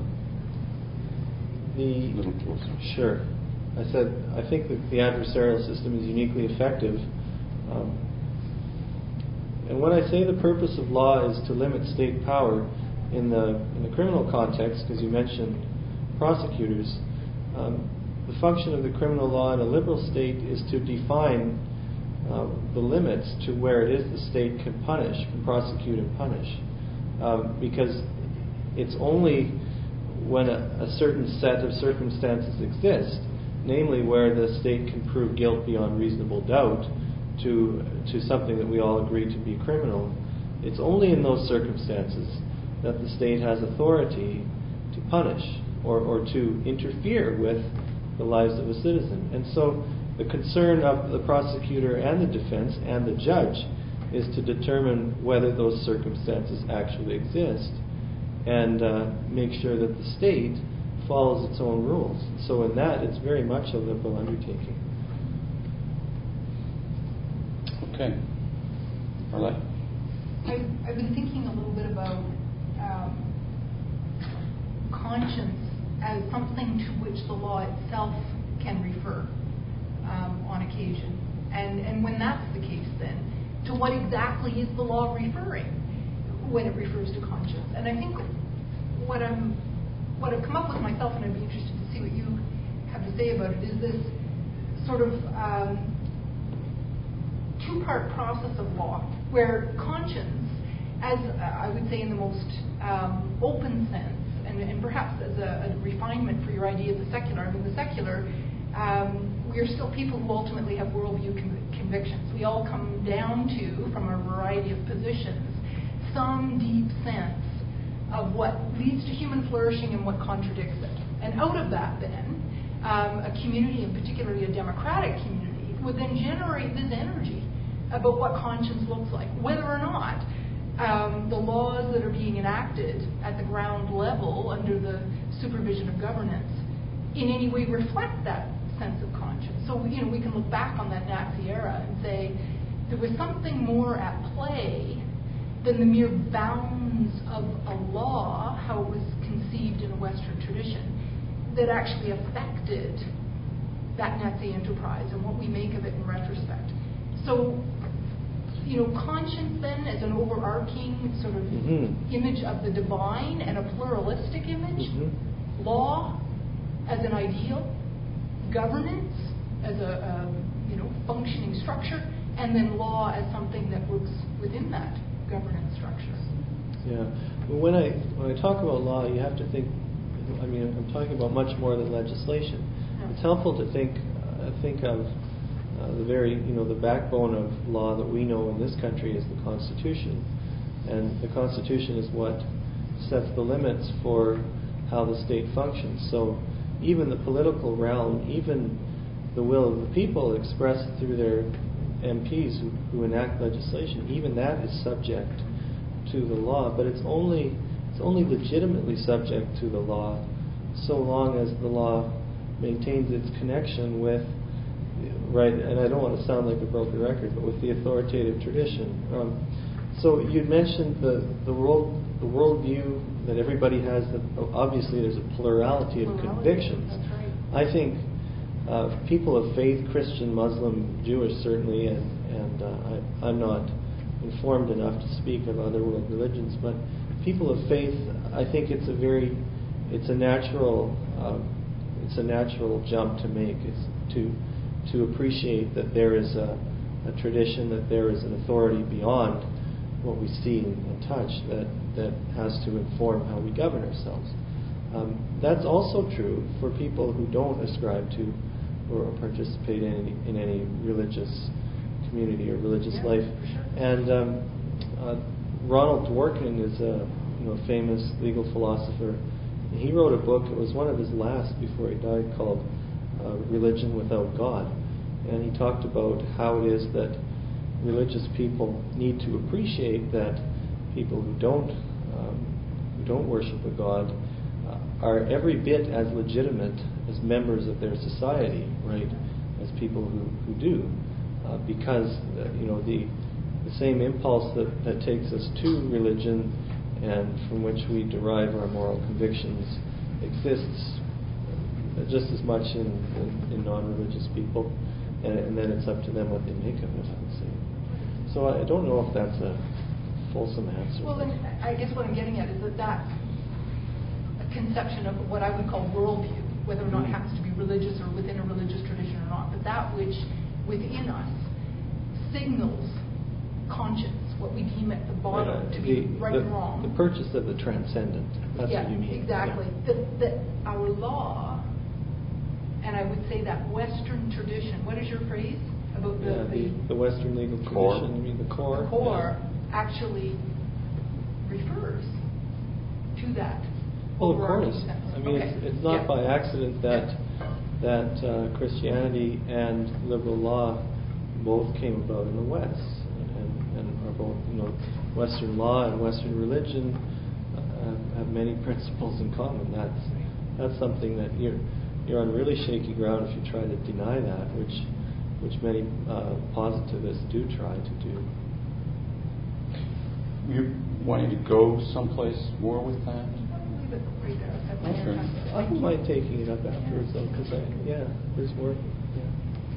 the
Little closer.
Sure. I said I think that the adversarial system is uniquely effective. Um, and when I say the purpose of law is to limit state power in the in the criminal context, because you mentioned prosecutors, um, the function of the criminal law in a liberal state is to define uh, the limits to where it is the state can punish, can prosecute and punish. Um, because it's only when a, a certain set of circumstances exist, namely where the state can prove guilt beyond reasonable doubt to to something that we all agree to be criminal, it's only in those circumstances that the state has authority to punish or, or to interfere with the lives of a citizen. And so the concern of the prosecutor and the defense and the judge is to determine whether those circumstances actually exist and uh, make sure that the state follows its own rules. So in that, it's very much a liberal undertaking.
Okay. Arlette?
I've, I've been thinking a little bit about um, conscience as something to which the law itself can refer um, on occasion. And, and when that's the case, then, to what exactly is the law referring when it refers to conscience? And I think what, I'm, what I've come up with myself, and I'd be interested to see what you have to say about it, is this sort of um, two-part process of law, where conscience, as uh, I would say in the most um, open sense, and, and perhaps as a, a refinement for your idea of the secular, I mean the secular, um, we are still people who ultimately have worldview con- convictions. We all come down to, from a variety of positions, some deep sense of what leads to human flourishing and what contradicts it. And out of that, then, um, a community, and particularly a democratic community, would then generate this energy about what conscience looks like, whether or not um, the laws that are being enacted at the ground level under the supervision of governance in any way reflect that sense of conscience. So, you know, we can look back on that Nazi era and say there was something more at play than the mere bounds of a law, how it was conceived in a Western tradition, that actually affected that Nazi enterprise and what we make of it in retrospect. So, you know, conscience then as an overarching sort of mm-hmm. image of the divine and a pluralistic image, mm-hmm. law as an ideal, governance as a, a you know functioning structure, and then law as something that works within that governance structure.
Yeah. Well, when I when I talk about law, you have to think. I mean, I'm talking about much more than legislation. Yeah. It's helpful to think uh, think of uh, the very you know the backbone of law that we know in this country is the Constitution, and the Constitution is what sets the limits for how the state functions. So even the political realm, even the will of the people expressed through their M Ps who, who enact legislation, even that is subject to the law. But it's only it's only legitimately subject to the law so long as the law maintains its connection with, right, and I don't want to sound like a broken record, but with the authoritative tradition. Um, So you'd mentioned the the world the worldview that everybody has. That obviously there's a plurality of
Plurality,
convictions.
that's right.
I think uh, people of faith, Christian, Muslim, Jewish, certainly, and and uh, I, I'm not informed enough to speak of other world religions, but people of faith, I think it's a very it's a natural uh, it's a natural jump to make. It's to to appreciate that there is a, a tradition, that there is an authority beyond what we see and touch that, that has to inform how we govern ourselves. Um, that's also true for people who don't ascribe to or participate in any, in any religious community or religious
yeah,
life.
For sure.
And um, uh, Ronald Dworkin is a you know, famous legal philosopher. He wrote a book, it was one of his last before he died, called uh, Religion Without God. And he talked about how it is that religious people need to appreciate that people who don't um, who don't worship a God uh, are every bit as legitimate as members of their society, right, as people who, who do, uh, because uh, you know the the same impulse that, that takes us to religion and from which we derive our moral convictions exists just as much in, in, in non-religious people, and, and then it's up to them what they make of it, I would say. So I don't know if that's a fulsome answer.
Well, then I guess what I'm getting at is that that's a conception of what I would call worldview, whether or not it happens to be religious or within a religious tradition or not, but that which within us signals conscience, what we deem at the bottom
Right, uh,
to be
the,
right
the,
and wrong.
The purchase of the transcendent. That's
yeah,
what you mean.
Exactly.
Yeah.
That, that our law, and I would say that Western tradition, what is your phrase? About the,
yeah, the, the Western legal
core.
tradition, you mean the core?
The core
yeah.
actually refers to that.
Well, of
overarching
course.
sense.
I mean,
okay.
it's, it's not
yeah.
by accident that that uh, Christianity and liberal law both came about in the West, and, and are both, you know, Western law and Western religion uh, have many principles in common. That's that's something that you're you're on really shaky ground if you try to deny that, which which many uh, positivists do try to do.
You wanting to go someplace more with that?
I'll leave it right there. That's my
Okay.
answer.
I don't mind taking it up afterwards, though, because I yeah, there's more. Yeah.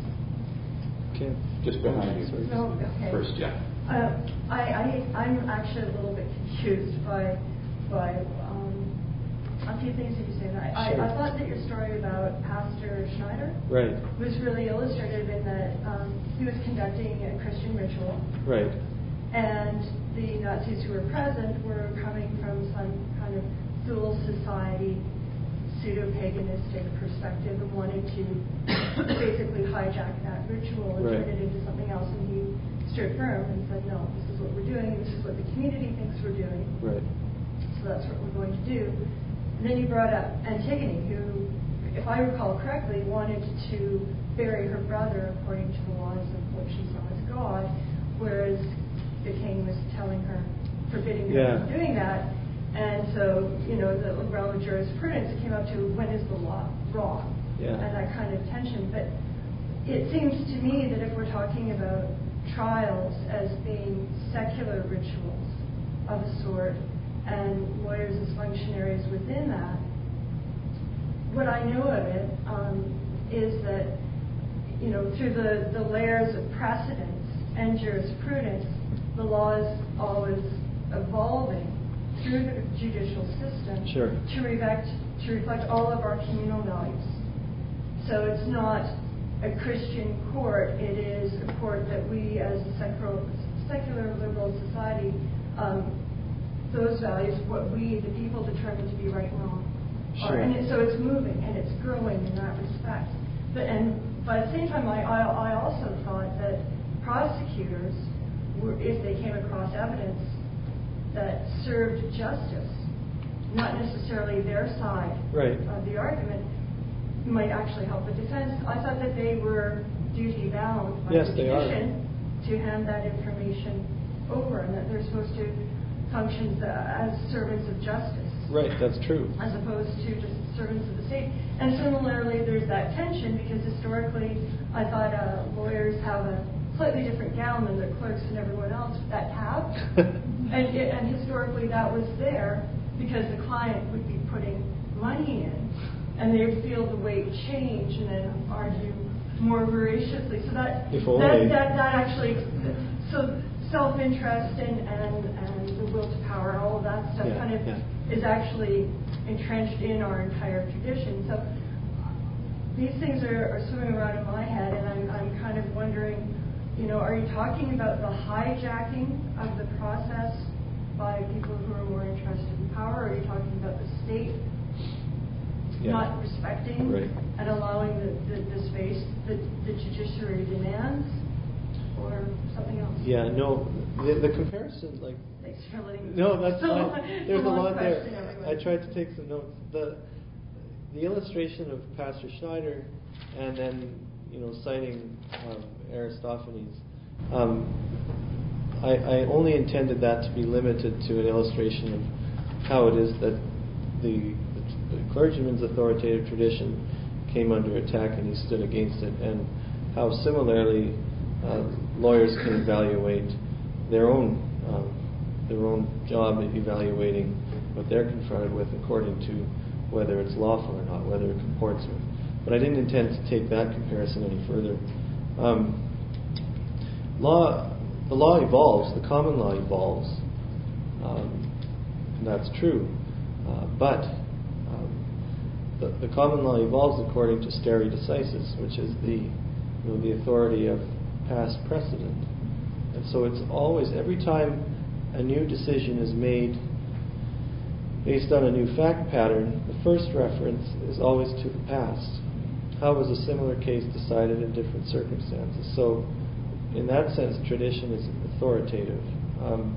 Okay.
Just behind you.
Sorry.
No, okay.
First, yeah.
Uh, I, I, I'm actually a little bit confused by, by um, a few things that you said. I,
Sure.
I, I thought that your story about Pastor Schneider
Right.
was really illustrative in that um, he was conducting a Christian ritual,
Right.
and the Nazis who were present were coming from some kind of dual society, pseudo-paganistic perspective and wanted to basically hijack that ritual and
right.
turn it into something else. And he stood firm and said, no, this is what we're doing, this is what the community thinks we're doing,
Right.
so that's what we're going to do. And then you brought up Antigone, who, if I recall correctly, wanted to bury her brother according to the laws of what she saw as God, whereas the king was telling her, forbidding her
Yeah.
from doing that. And so, you know, the realm of jurisprudence, it came up to when is the law wrong?
Yeah.
And that kind of tension. But it seems to me that if we're talking about trials as being secular rituals of a sort, and lawyers as functionaries within that, what I know of it um, is that, you know, through the, the layers of precedence and jurisprudence, the law is always evolving through the judicial system
Sure.
to reflect to reflect all of our communal values. So it's not a Christian court; it is a court that we, as a secular, secular liberal society, um, those values, what we, the people, determine to be right and wrong.
Sure.
Are. And it, so it's moving and it's growing in that respect. But and by the same time, I I, I also thought that prosecutors, were, if they came across evidence that served justice, not necessarily their side
Right.
of the argument, might actually help the defense. I thought that they were duty bound by
Yes,
the
they are.
tradition to hand that information over, and that they're supposed to function as servants of justice.
Right. That's true.
As opposed to just servants of the state. And similarly, there's that tension because historically, I thought uh, lawyers have a slightly different gown than the clerks and everyone else, that tab. and, it, and historically that was there because the client would be putting money in, and they would feel the weight change and then argue more voraciously. So that that, that that actually, so self-interest and, and, and the will to power and all of that stuff
yeah,
kind of
yeah.
is actually entrenched in our entire tradition. So these things are, are swimming around in my head, and I'm, I'm kind of wondering, you know, are you talking about the hijacking of the process by people who are more interested in power? Or are you talking about the state yeah. not respecting
right.
and allowing the, the, the space that the judiciary demands, or something else?
Yeah, no, the, the comparison, like...
Thanks for letting me
No, that's
so,
fine. There's a lot there.
Everyone.
I tried to take some notes. The the illustration of Pastor Schneider, and then, you know, citing um, Aristophanes, um, I, I only intended that to be limited to an illustration of how it is that the, the, the clergyman's authoritative tradition came under attack and he stood against it, and how similarly uh, lawyers can evaluate their own um, their own job at evaluating what they're confronted with according to whether it's lawful or not, whether it comports with. But I didn't intend to take that comparison any further. Um, law, the law evolves, the common law evolves, um, and that's true. Uh, but um, the, the common law evolves according to stare decisis, which is the you know, the authority of past precedent. And so it's always, every time a new decision is made based on a new fact pattern, the first reference is always to the past. How was a similar case decided in different circumstances? So, in that sense, tradition is authoritative. Um,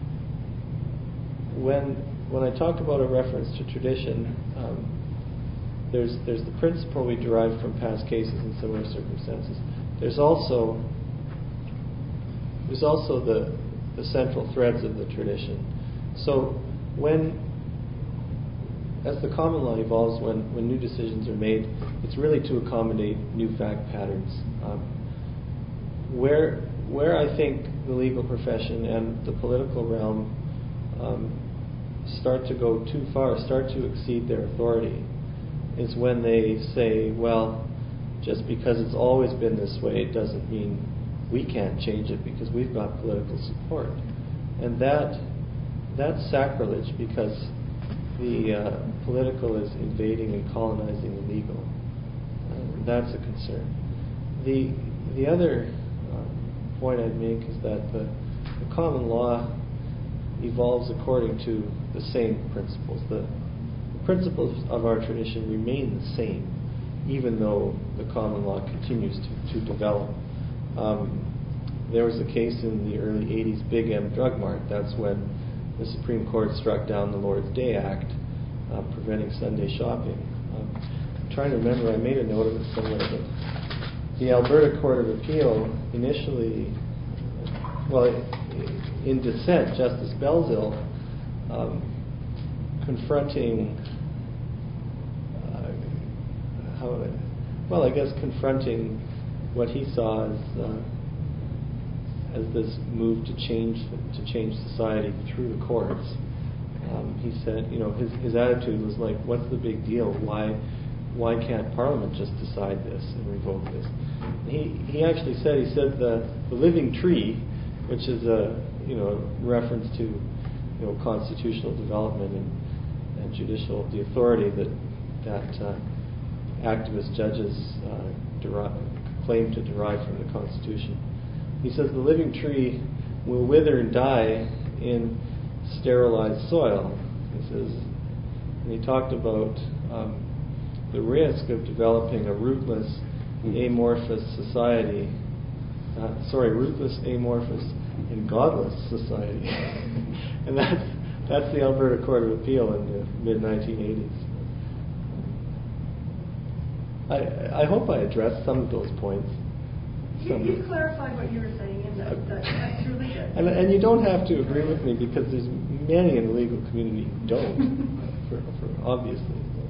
when when I talk about a reference to tradition, um, there's there's the principle we derive from past cases in similar circumstances. There's also there's also the the central threads of the tradition. So when as the common law evolves, when, when new decisions are made, it's really to accommodate new fact patterns. Um, where where I think the legal profession and the political realm um, start to go too far, start to exceed their authority, is when they say, well, just because it's always been this way, it doesn't mean we can't change it because we've got political support. And that that's sacrilege, because the uh, political is invading and colonizing the legal. Uh, that's a concern. The the other uh, point I'd make is that the, the common law evolves according to the same principles. The, the principles of our tradition remain the same, even though the common law continues to, to develop. Um, there was a case in the early eighties, Big M Drug Mart. That's when the Supreme Court struck down the Lord's Day Act, uh, preventing Sunday shopping. Um, I'm trying to remember, I made a note of it somewhere, but the Alberta Court of Appeal initially, well, in dissent, Justice Belzil, um, confronting, uh, how, well, I guess confronting what he saw as uh, as this move to change to change society through the courts. Um, he said, you know, his his attitude was like, what's the big deal? Why why can't Parliament just decide this and revoke this? And he he actually said, he said the the living tree, which is a you know reference to you know constitutional development and, and judicial the authority that that uh, activist judges uh, derive, claim to derive from the Constitution. He says the living tree will wither and die in sterilized soil. He says, and he talked about um, the risk of developing a rootless, amorphous society. Uh, sorry, rootless, amorphous, and godless society. And that's that's the Alberta Court of Appeal in the mid nineteen eighties. I I hope I addressed some of those points.
You, you clarified what you were saying, and that, that, that's really good.
And, and you don't have to agree with me, because there's many in the legal community who don't, for, for obvious reasons.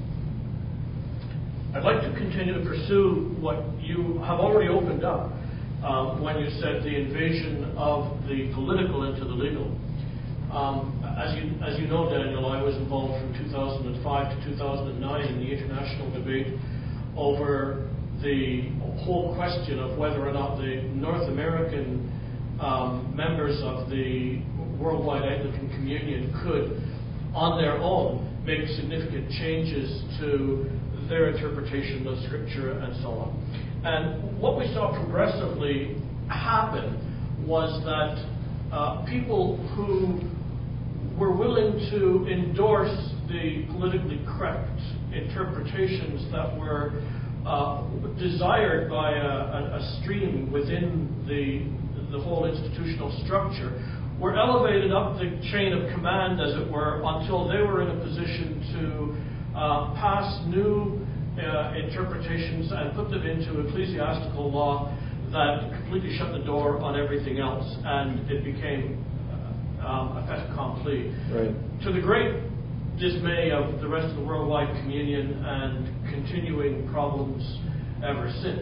I'd like to continue to pursue what you have already opened up, um, when you said the invasion of the political into the legal. Um, as you as you know, Daniel, I was involved from two thousand five to two thousand nine in the international debate over the whole question of whether or not the North American um, members of the Worldwide Anglican Communion could, on their own, make significant changes to their interpretation of Scripture and so on. And what we saw progressively happen was that uh, people who were willing to endorse the politically correct interpretations that were uh, desired by a, a, a stream within the, the whole institutional structure were elevated up the chain of command, as it were, until they were in a position to uh, pass new uh, interpretations and put them into ecclesiastical law that completely shut the door on everything else, and it became Um, a fait accompli,
right.
to the great dismay of the rest of the Worldwide Communion and continuing problems ever since.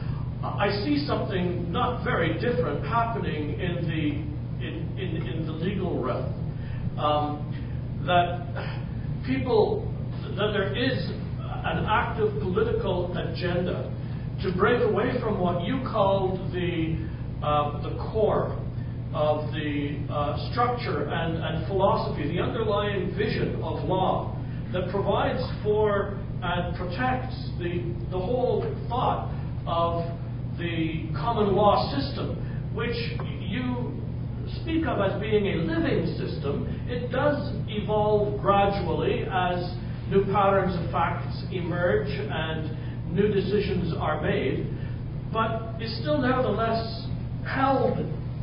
I see something not very different happening in the in, in, in the legal realm. Um, that people, that there is an active political agenda to break away from what you called the uh, the core of the uh, structure and, and philosophy, the underlying vision of law that provides for and protects the, the whole thought of the common law system, which you speak of as being a living system. It does evolve gradually as new patterns of facts emerge and new decisions are made, but is still nevertheless held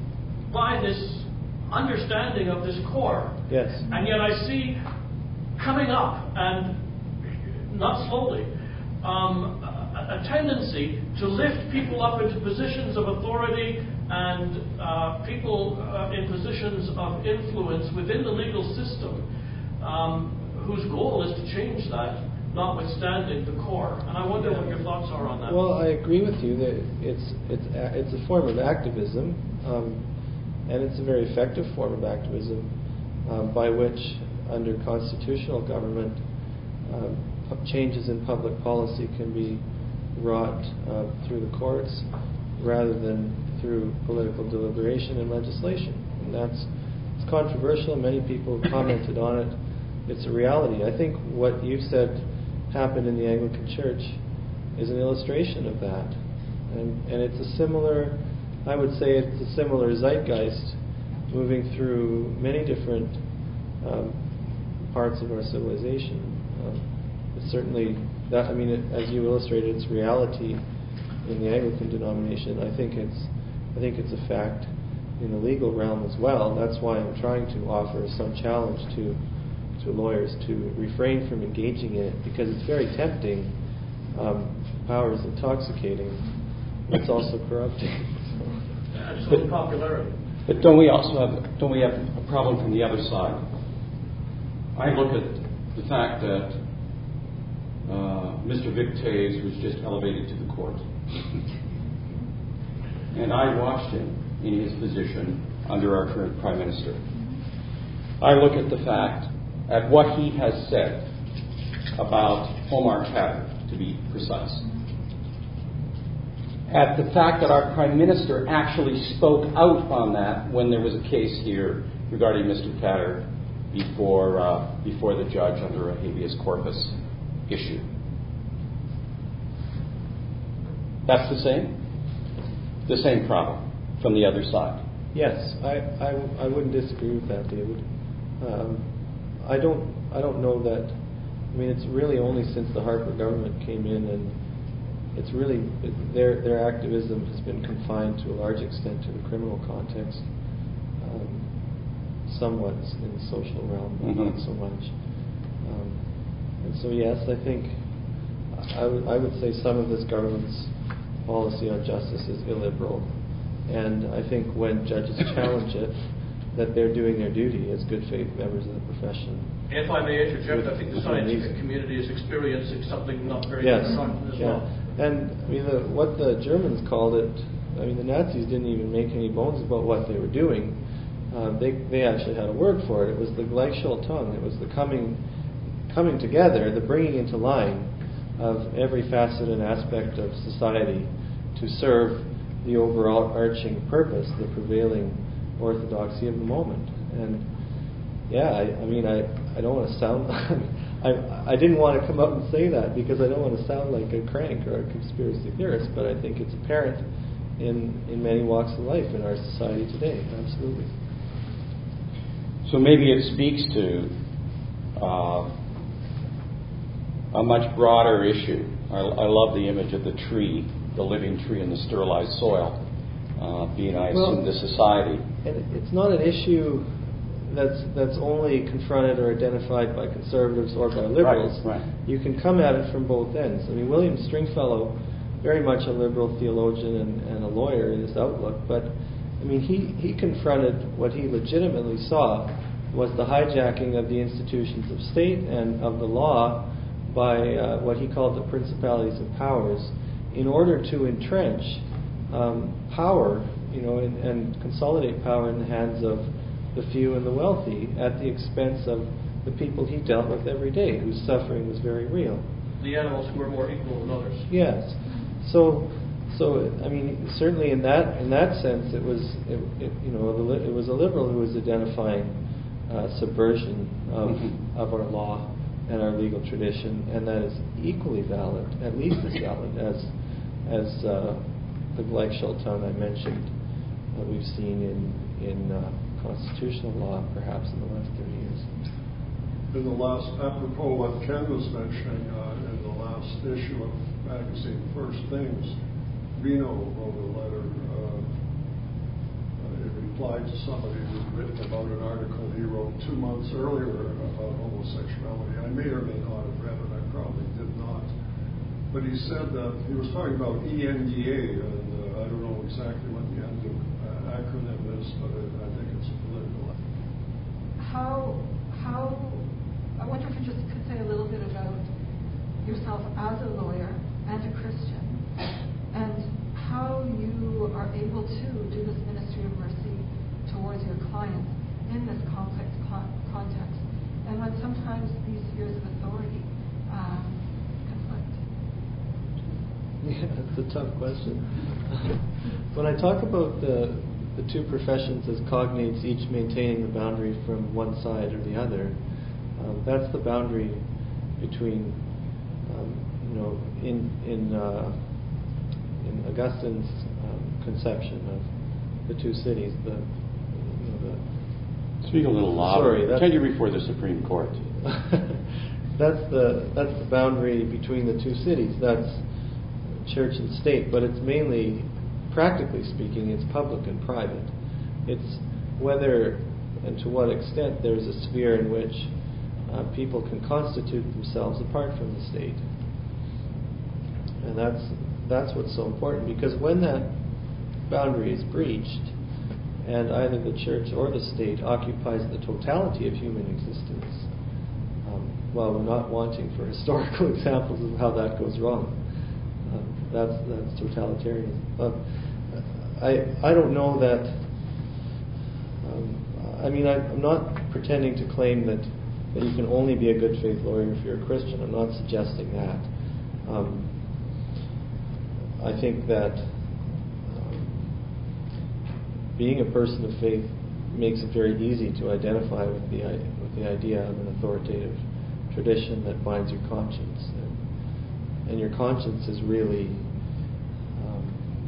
by this understanding of this core.
Yes.
And yet I see coming up, and not slowly, um, a, a tendency to lift people up into positions of authority and uh, people uh, in positions of influence within the legal system, um, whose goal is to change that, notwithstanding the core. And I wonder what your thoughts are on that.
Well, I agree with you that it's it's it's a form of activism. Um, And it's a very effective form of activism um, by which, under constitutional government, um, changes in public policy can be wrought uh, through the courts rather than through political deliberation and legislation. And that's it's controversial. Many people have commented on it. It's a reality. I think what you've said happened in the Anglican Church is an illustration of that. And, and it's a similar... I would say it's a similar zeitgeist moving through many different um, parts of our civilization. Um, it's certainly that. I mean, it, as you illustrated, it's reality in the Anglican denomination. I think it's, I think it's a fact in the legal realm as well. That's why I'm trying to offer some challenge to to lawyers to refrain from engaging in it, because it's very tempting. Um, power is intoxicating. It's also corrupting.
But, popularity.
But don't we also have don't we have a problem from the other side? I look at the fact that uh, Mister Vic Toews was just elevated to the court, and I watched him in his position under our current Prime Minister. I look at the fact at what he has said about Omar Khadr, to be precise. At the fact that our Prime Minister actually spoke out on that when there was a case here regarding Mister Khadr before uh, before the judge under a habeas corpus issue. That's the same? The same problem from the other side.
Yes, I, I, I wouldn't disagree with that, David. Um, I don't I don't know that. I mean, it's really only since the Harper government came in, and it's really it, their their activism has been confined to a large extent to the criminal context, um, somewhat in the social realm, but mm-hmm. not so much. Um, and so, yes, I think I would I would say some of this government's policy on justice is illiberal, and I think when judges challenge it, that they're doing their duty as good faith members of the profession.
If I may interject, I think the scientific community is experiencing something not very
yes.
constructive as
yeah.
well.
And I mean, the, what the Germans called it I mean, the Nazis didn't even make any bones about what they were doing. Um, they they actually had a word for it. It was the Gleichschaltung. It was the coming coming together, the bringing into line of every facet and aspect of society to serve the overall arching purpose, the prevailing orthodoxy of the moment. And yeah, I, I mean, I, I don't want to sound, I I didn't want to come out and say that because I don't want to sound like a crank or a conspiracy theorist, but I think it's apparent in, in many walks of life in our society today, absolutely.
So maybe it speaks to uh, a much broader issue. I, I love the image of the tree, the living tree in the sterilized soil, uh, being, I assume,
Well,
the society.
And it's not an issue that's that's only confronted or identified by conservatives or by liberals.
Right, right.
You can come at it from both ends. I mean, William Stringfellow, very much a liberal theologian and, and a lawyer in his outlook, but I mean, he, he confronted what he legitimately saw was the hijacking of the institutions of state and of the law by uh, what he called the principalities and powers in order to entrench um, power, you know, and, and consolidate power in the hands of the few and the wealthy at the expense of the people he dealt with every day, whose suffering was very real.
The animals who were more equal than others.
Yes. So, so I mean, certainly in that in that sense, it was it, it, you know it was a liberal who was identifying uh, subversion of
Mm-hmm.
of our law and our legal tradition, and that is equally valid, at least as valid as as uh, the Gleichschaltung I mentioned that we've seen in in uh, constitutional law, perhaps in the last thirty years.
In the last, apropos what Ken was mentioning, uh, in the last issue of magazine First Things, Vino wrote a letter. Uh, uh, it replied to somebody who had written about an article he wrote two months earlier about homosexuality. I may or may not have read it. I probably did not. But he said that he was talking about E N D A, and uh, I don't know exactly what the end of, uh, acronym is, but I, I think it's political.
How, how, I wonder if you just could say a little bit about yourself as a lawyer and a Christian, and how you are able to do this ministry of mercy towards your clients in this complex con- context, and when sometimes these spheres of authority um, conflict.
Yeah, that's a tough question. When I talk about the the two professions as cognates, each maintaining the boundary from one side or the other, um, that's the boundary between, um, you know, in in uh, in Augustine's um, conception of the two cities. The, you know, the
Speak a little louder.
Sorry, that's,
Pretend you're before the Supreme Court.
that's the that's the boundary between the two cities. That's church and state, but it's mainly, practically speaking, it's public and private. It's whether and to what extent there's a sphere in which uh, people can constitute themselves apart from the state, and that's that's what's so important, because when that boundary is breached, and either the church or the state occupies the totality of human existence, um, while we're not wanting for historical examples of how that goes wrong. Um, that's that's totalitarianism. Uh, I I don't know that. Um, I mean, I, I'm not pretending to claim that, that you can only be a good faith lawyer if you're a Christian. I'm not suggesting that. Um, I think that um, being a person of faith makes it very easy to identify with the with the idea of an authoritative tradition that binds your conscience. And, And your conscience is really, um,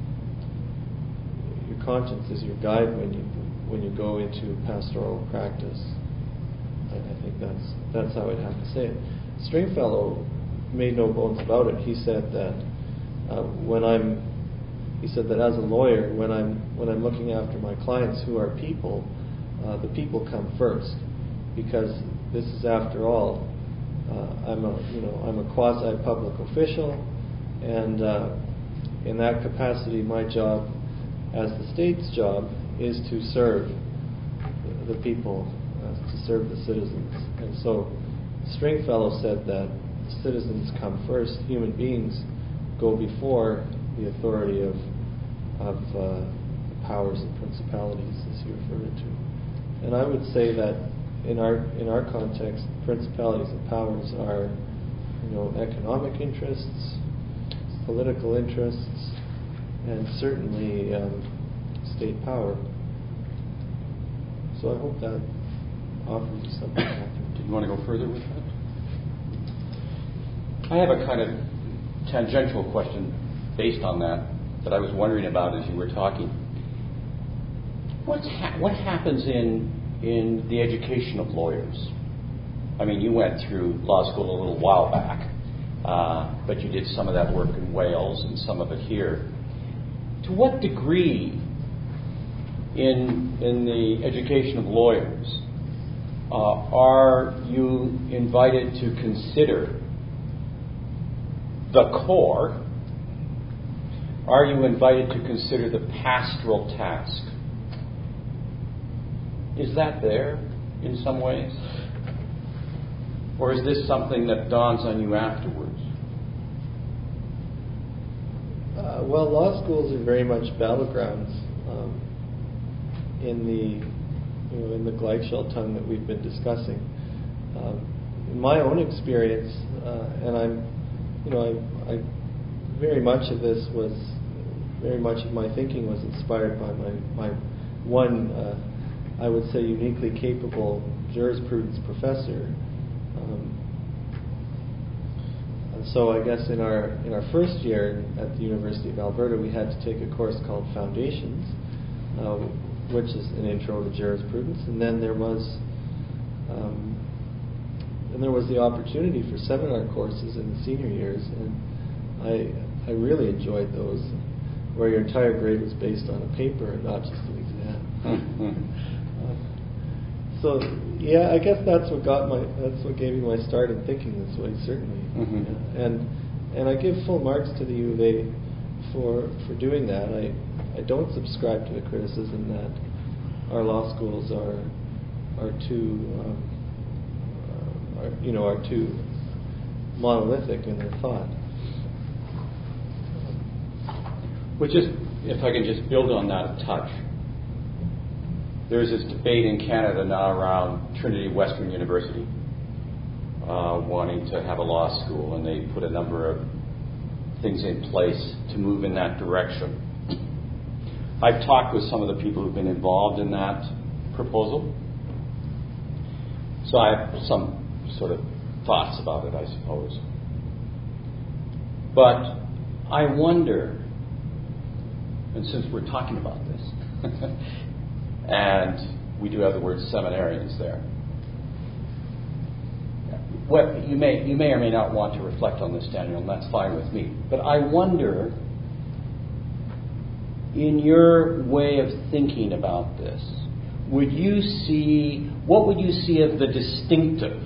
your conscience is your guide when you when you go into pastoral practice. I, I think that's that's how I'd have to say it. Stringfellow made no bones about it. He said that uh, when I'm, he said that as a lawyer, when I'm when I'm looking after my clients who are people, uh, the people come first, because this is, after all, Uh, I'm a, you know, I'm a quasi-public official, and uh, in that capacity, my job, as the state's job, is to serve the people, uh, to serve the citizens. And so, Stringfellow said that citizens come first. Human beings go before the authority of of uh, powers and principalities, as you referred to. And I would say that in our in our context, principalities and powers are, you know, economic interests, political interests, and certainly um, state power. So I hope that offers you something.
Do you want to go further with that? I have a kind of tangential question based on that that I was wondering about as you were talking. What's ha- what happens in in the education of lawyers? I mean, you went through law school a little while back, uh, but you did some of that work in Wales and some of it here. To what degree in in the education of lawyers uh, are you invited to consider the core? Are you invited to consider the pastoral task? Is that there in some ways? Or is this something that dawns on you afterwards?
Uh, well, law schools are very much battlegrounds um, in the you know in the Gleichschall tongue that we've been discussing. Um, in my own experience, uh, and I'm you know I, I very much of this was very much of my thinking was inspired by my my one uh, I would say uniquely capable jurisprudence professor. Um, So I guess in our in our first year at the University of Alberta, we had to take a course called Foundations, uh, which is an intro to jurisprudence, and then there was um, and there was the opportunity for seminar courses in the senior years, and I I really enjoyed those, where your entire grade was based on a paper and not just an exam. uh, so yeah, I guess that's what got my that's what gave me my start in thinking this way, certainly.
Mm-hmm.
Yeah. And and I give full marks to the U of A for for doing that. I I don't subscribe to the criticism that our law schools are are too um, are, you know are too monolithic in their thought.
Which is, if I can just build on that a touch, there's this debate in Canada now around Trinity Western University uh, wanting to have a law school, and they put a number of things in place to move in that direction. I've talked with some of the people who've been involved in that proposal, so I have some sort of thoughts about it, I suppose. But I wonder, and since we're talking about this, and we do have the word seminarians there, what you may you may or may not want to reflect on this, Daniel, and that's fine with me. But I wonder, in your way of thinking about this, would you see what would you see as the distinctive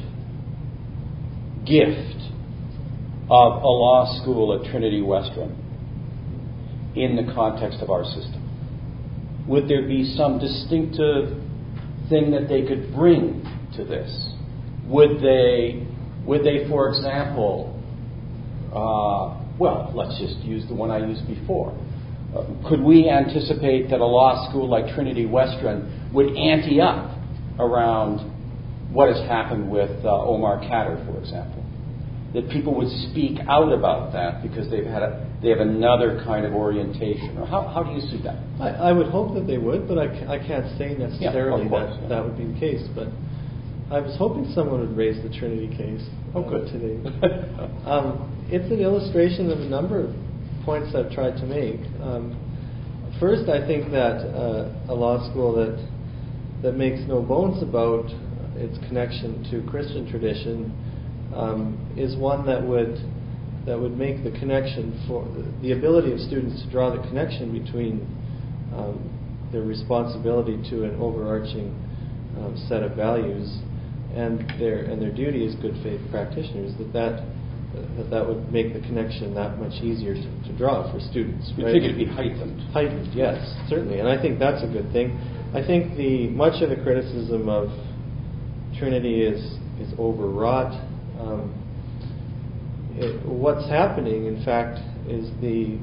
gift of a law school at Trinity Western in the context of our system? Would there be some distinctive thing that they could bring to this? Would they, would they, for example, uh, well, let's just use the one I used before. Uh, could we anticipate that a law school like Trinity Western would ante up around what has happened with uh, Omar Khadr, for example? That people would speak out about that because they've had a, they have another kind of orientation. Or how, how do you see that?
I, I would hope that they would, but I, I can't say necessarily
yeah, course,
that
yeah.
that would be the case. But I was hoping someone would raise the Trinity case
oh,
uh,
good.
today. um, it's an illustration of a number of points I've tried to make. Um, first, I think that uh, a law school that that makes no bones about its connection to Christian tradition um, is one that would that would make the connection for the ability of students to draw the connection between um, their responsibility to an overarching um, set of values and their and their duty as good faith practitioners. That that that, that would make the connection that much easier to, to draw for students.
You
right?
think it'd be heightened?
Heightened, yes, certainly, and I think that's a good thing. I think the much of the criticism of Trinity is is overwrought. Um, it, what's happening, in fact, is the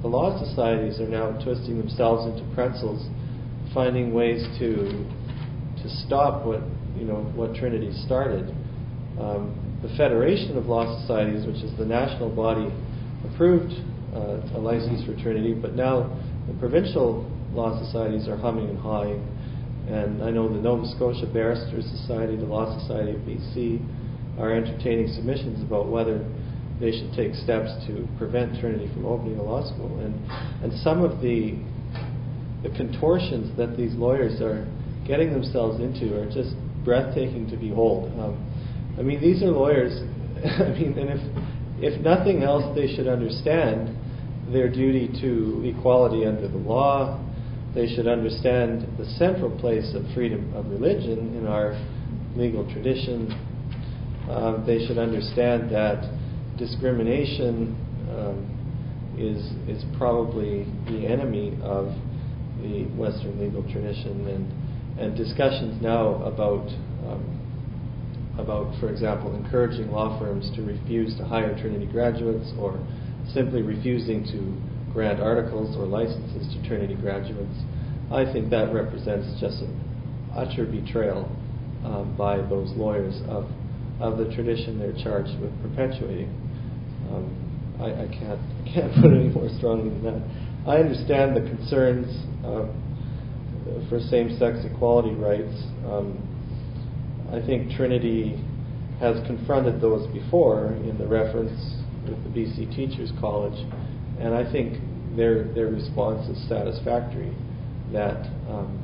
the law societies are now twisting themselves into pretzels, finding ways to to stop what you know what Trinity started. Um, the Federation of Law Societies, which is the national body, approved uh, a license for Trinity, but now the provincial law societies are humming and hawing. And I know the Nova Scotia Barristers Society, the Law Society of B C, are entertaining submissions about whether they should take steps to prevent Trinity from opening a law school. And and some of the the contortions that these lawyers are getting themselves into are just breathtaking to behold. Um, I mean, these are lawyers. I mean, and if if nothing else, they should understand their duty to equality under the law. They should understand the central place of freedom of religion in our legal tradition. Uh, they should understand that discrimination um, is is probably the enemy of the Western legal tradition, and and discussions now about um, about, for example, encouraging law firms to refuse to hire Trinity graduates, or simply refusing to grant articles or licenses to Trinity graduates. I think that represents just an utter betrayal um, by those lawyers of of the tradition they're charged with perpetuating. Um, I, I can't can't put it any more strongly than that. I understand the concerns uh, for same-sex equality rights. Um, I think Trinity has confronted those before in the reference with the B C Teachers College, and I think their their response is satisfactory. That um,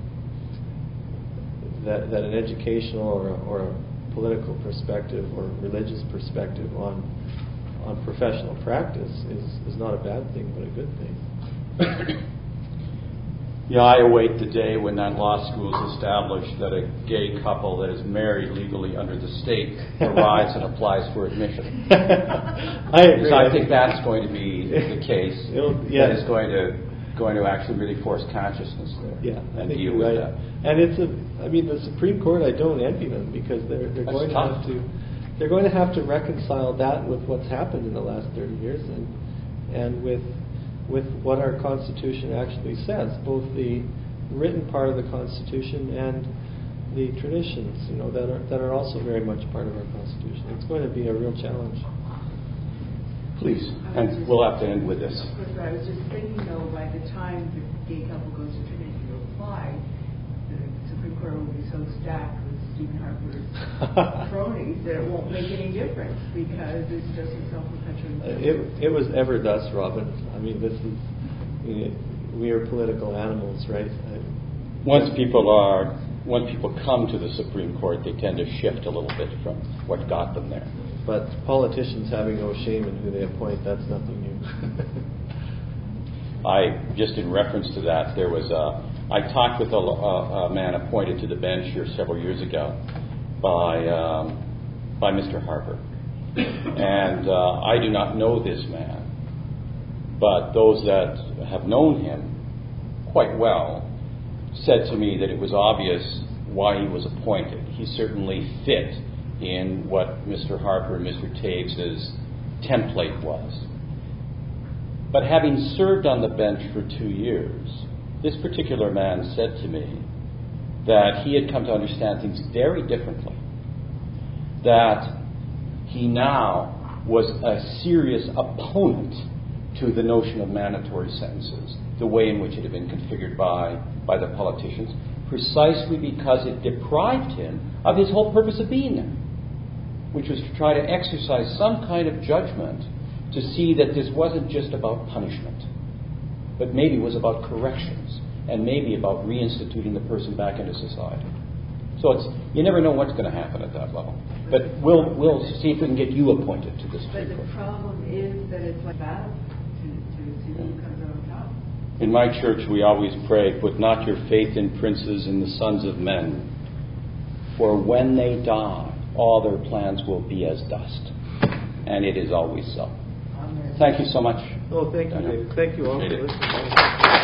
that that an educational or a, or a political perspective or religious perspective on on professional practice is, is not a bad thing, but a good thing.
Yeah, I await the day when that law school is established that a gay couple that is married legally under the state arrives and applies for admission.
I agree.
So I think that's going to be the case.
Yeah.
That is going to going to actually really force consciousness there.
Yeah, I
and
think
deal
you're
with
right.
that.
And it's a, I mean, the Supreme Court, I don't envy them, because they're they're
That's
going
tough.
to have to they're going to have to reconcile that with what's happened in the last thirty years, and and with with what our Constitution actually says, both the written part of the Constitution and the traditions, you know, that are that are also very much part of our Constitution. It's going to be a real challenge.
Please, and we'll have to end with this.
Of course, I was just thinking, though, by the time the gay couple goes to Trinity to apply, the Supreme Court will be so stacked with Stephen Harper's cronies that it won't make any difference, because it's just a self-perpetuating.
It it was ever thus, Robin. I mean, this is I mean, we are political animals, right? I,
Once people are, once people come to the Supreme Court, they tend to shift a little bit from what got them there.
But politicians having no shame in who they appoint, that's nothing new.
I, just in reference to that, there was a, I talked with a, a, a man appointed to the bench here several years ago by, um, by Mister Harper. And uh, I do not know this man, but those that have known him quite well said to me that it was obvious why he was appointed. He certainly fit in what Mister Harper and Mister Taves' template was. But having served on the bench for two years, this particular man said to me that he had come to understand things very differently. That he now was a serious opponent to the notion of mandatory sentences, the way in which it had been configured by, by the politicians, precisely because it deprived him of his whole purpose of being there, which was to try to exercise some kind of judgment to see that this wasn't just about punishment, but maybe was about corrections, and maybe about reinstituting the person back into society. So it's, you never know what's going to happen at that level. But we'll we'll see if we can get you appointed to this.
But the problem is that it's like battle to, to see who comes out on top.
In my church, we always pray, "Put not your faith in princes and the sons of men, for when they die, all their plans will be as dust." And it is always so.
Amen.
Thank you so much.
Oh, thank you,
Daniel.
David. Thank you all for
Appreciate it.
listening.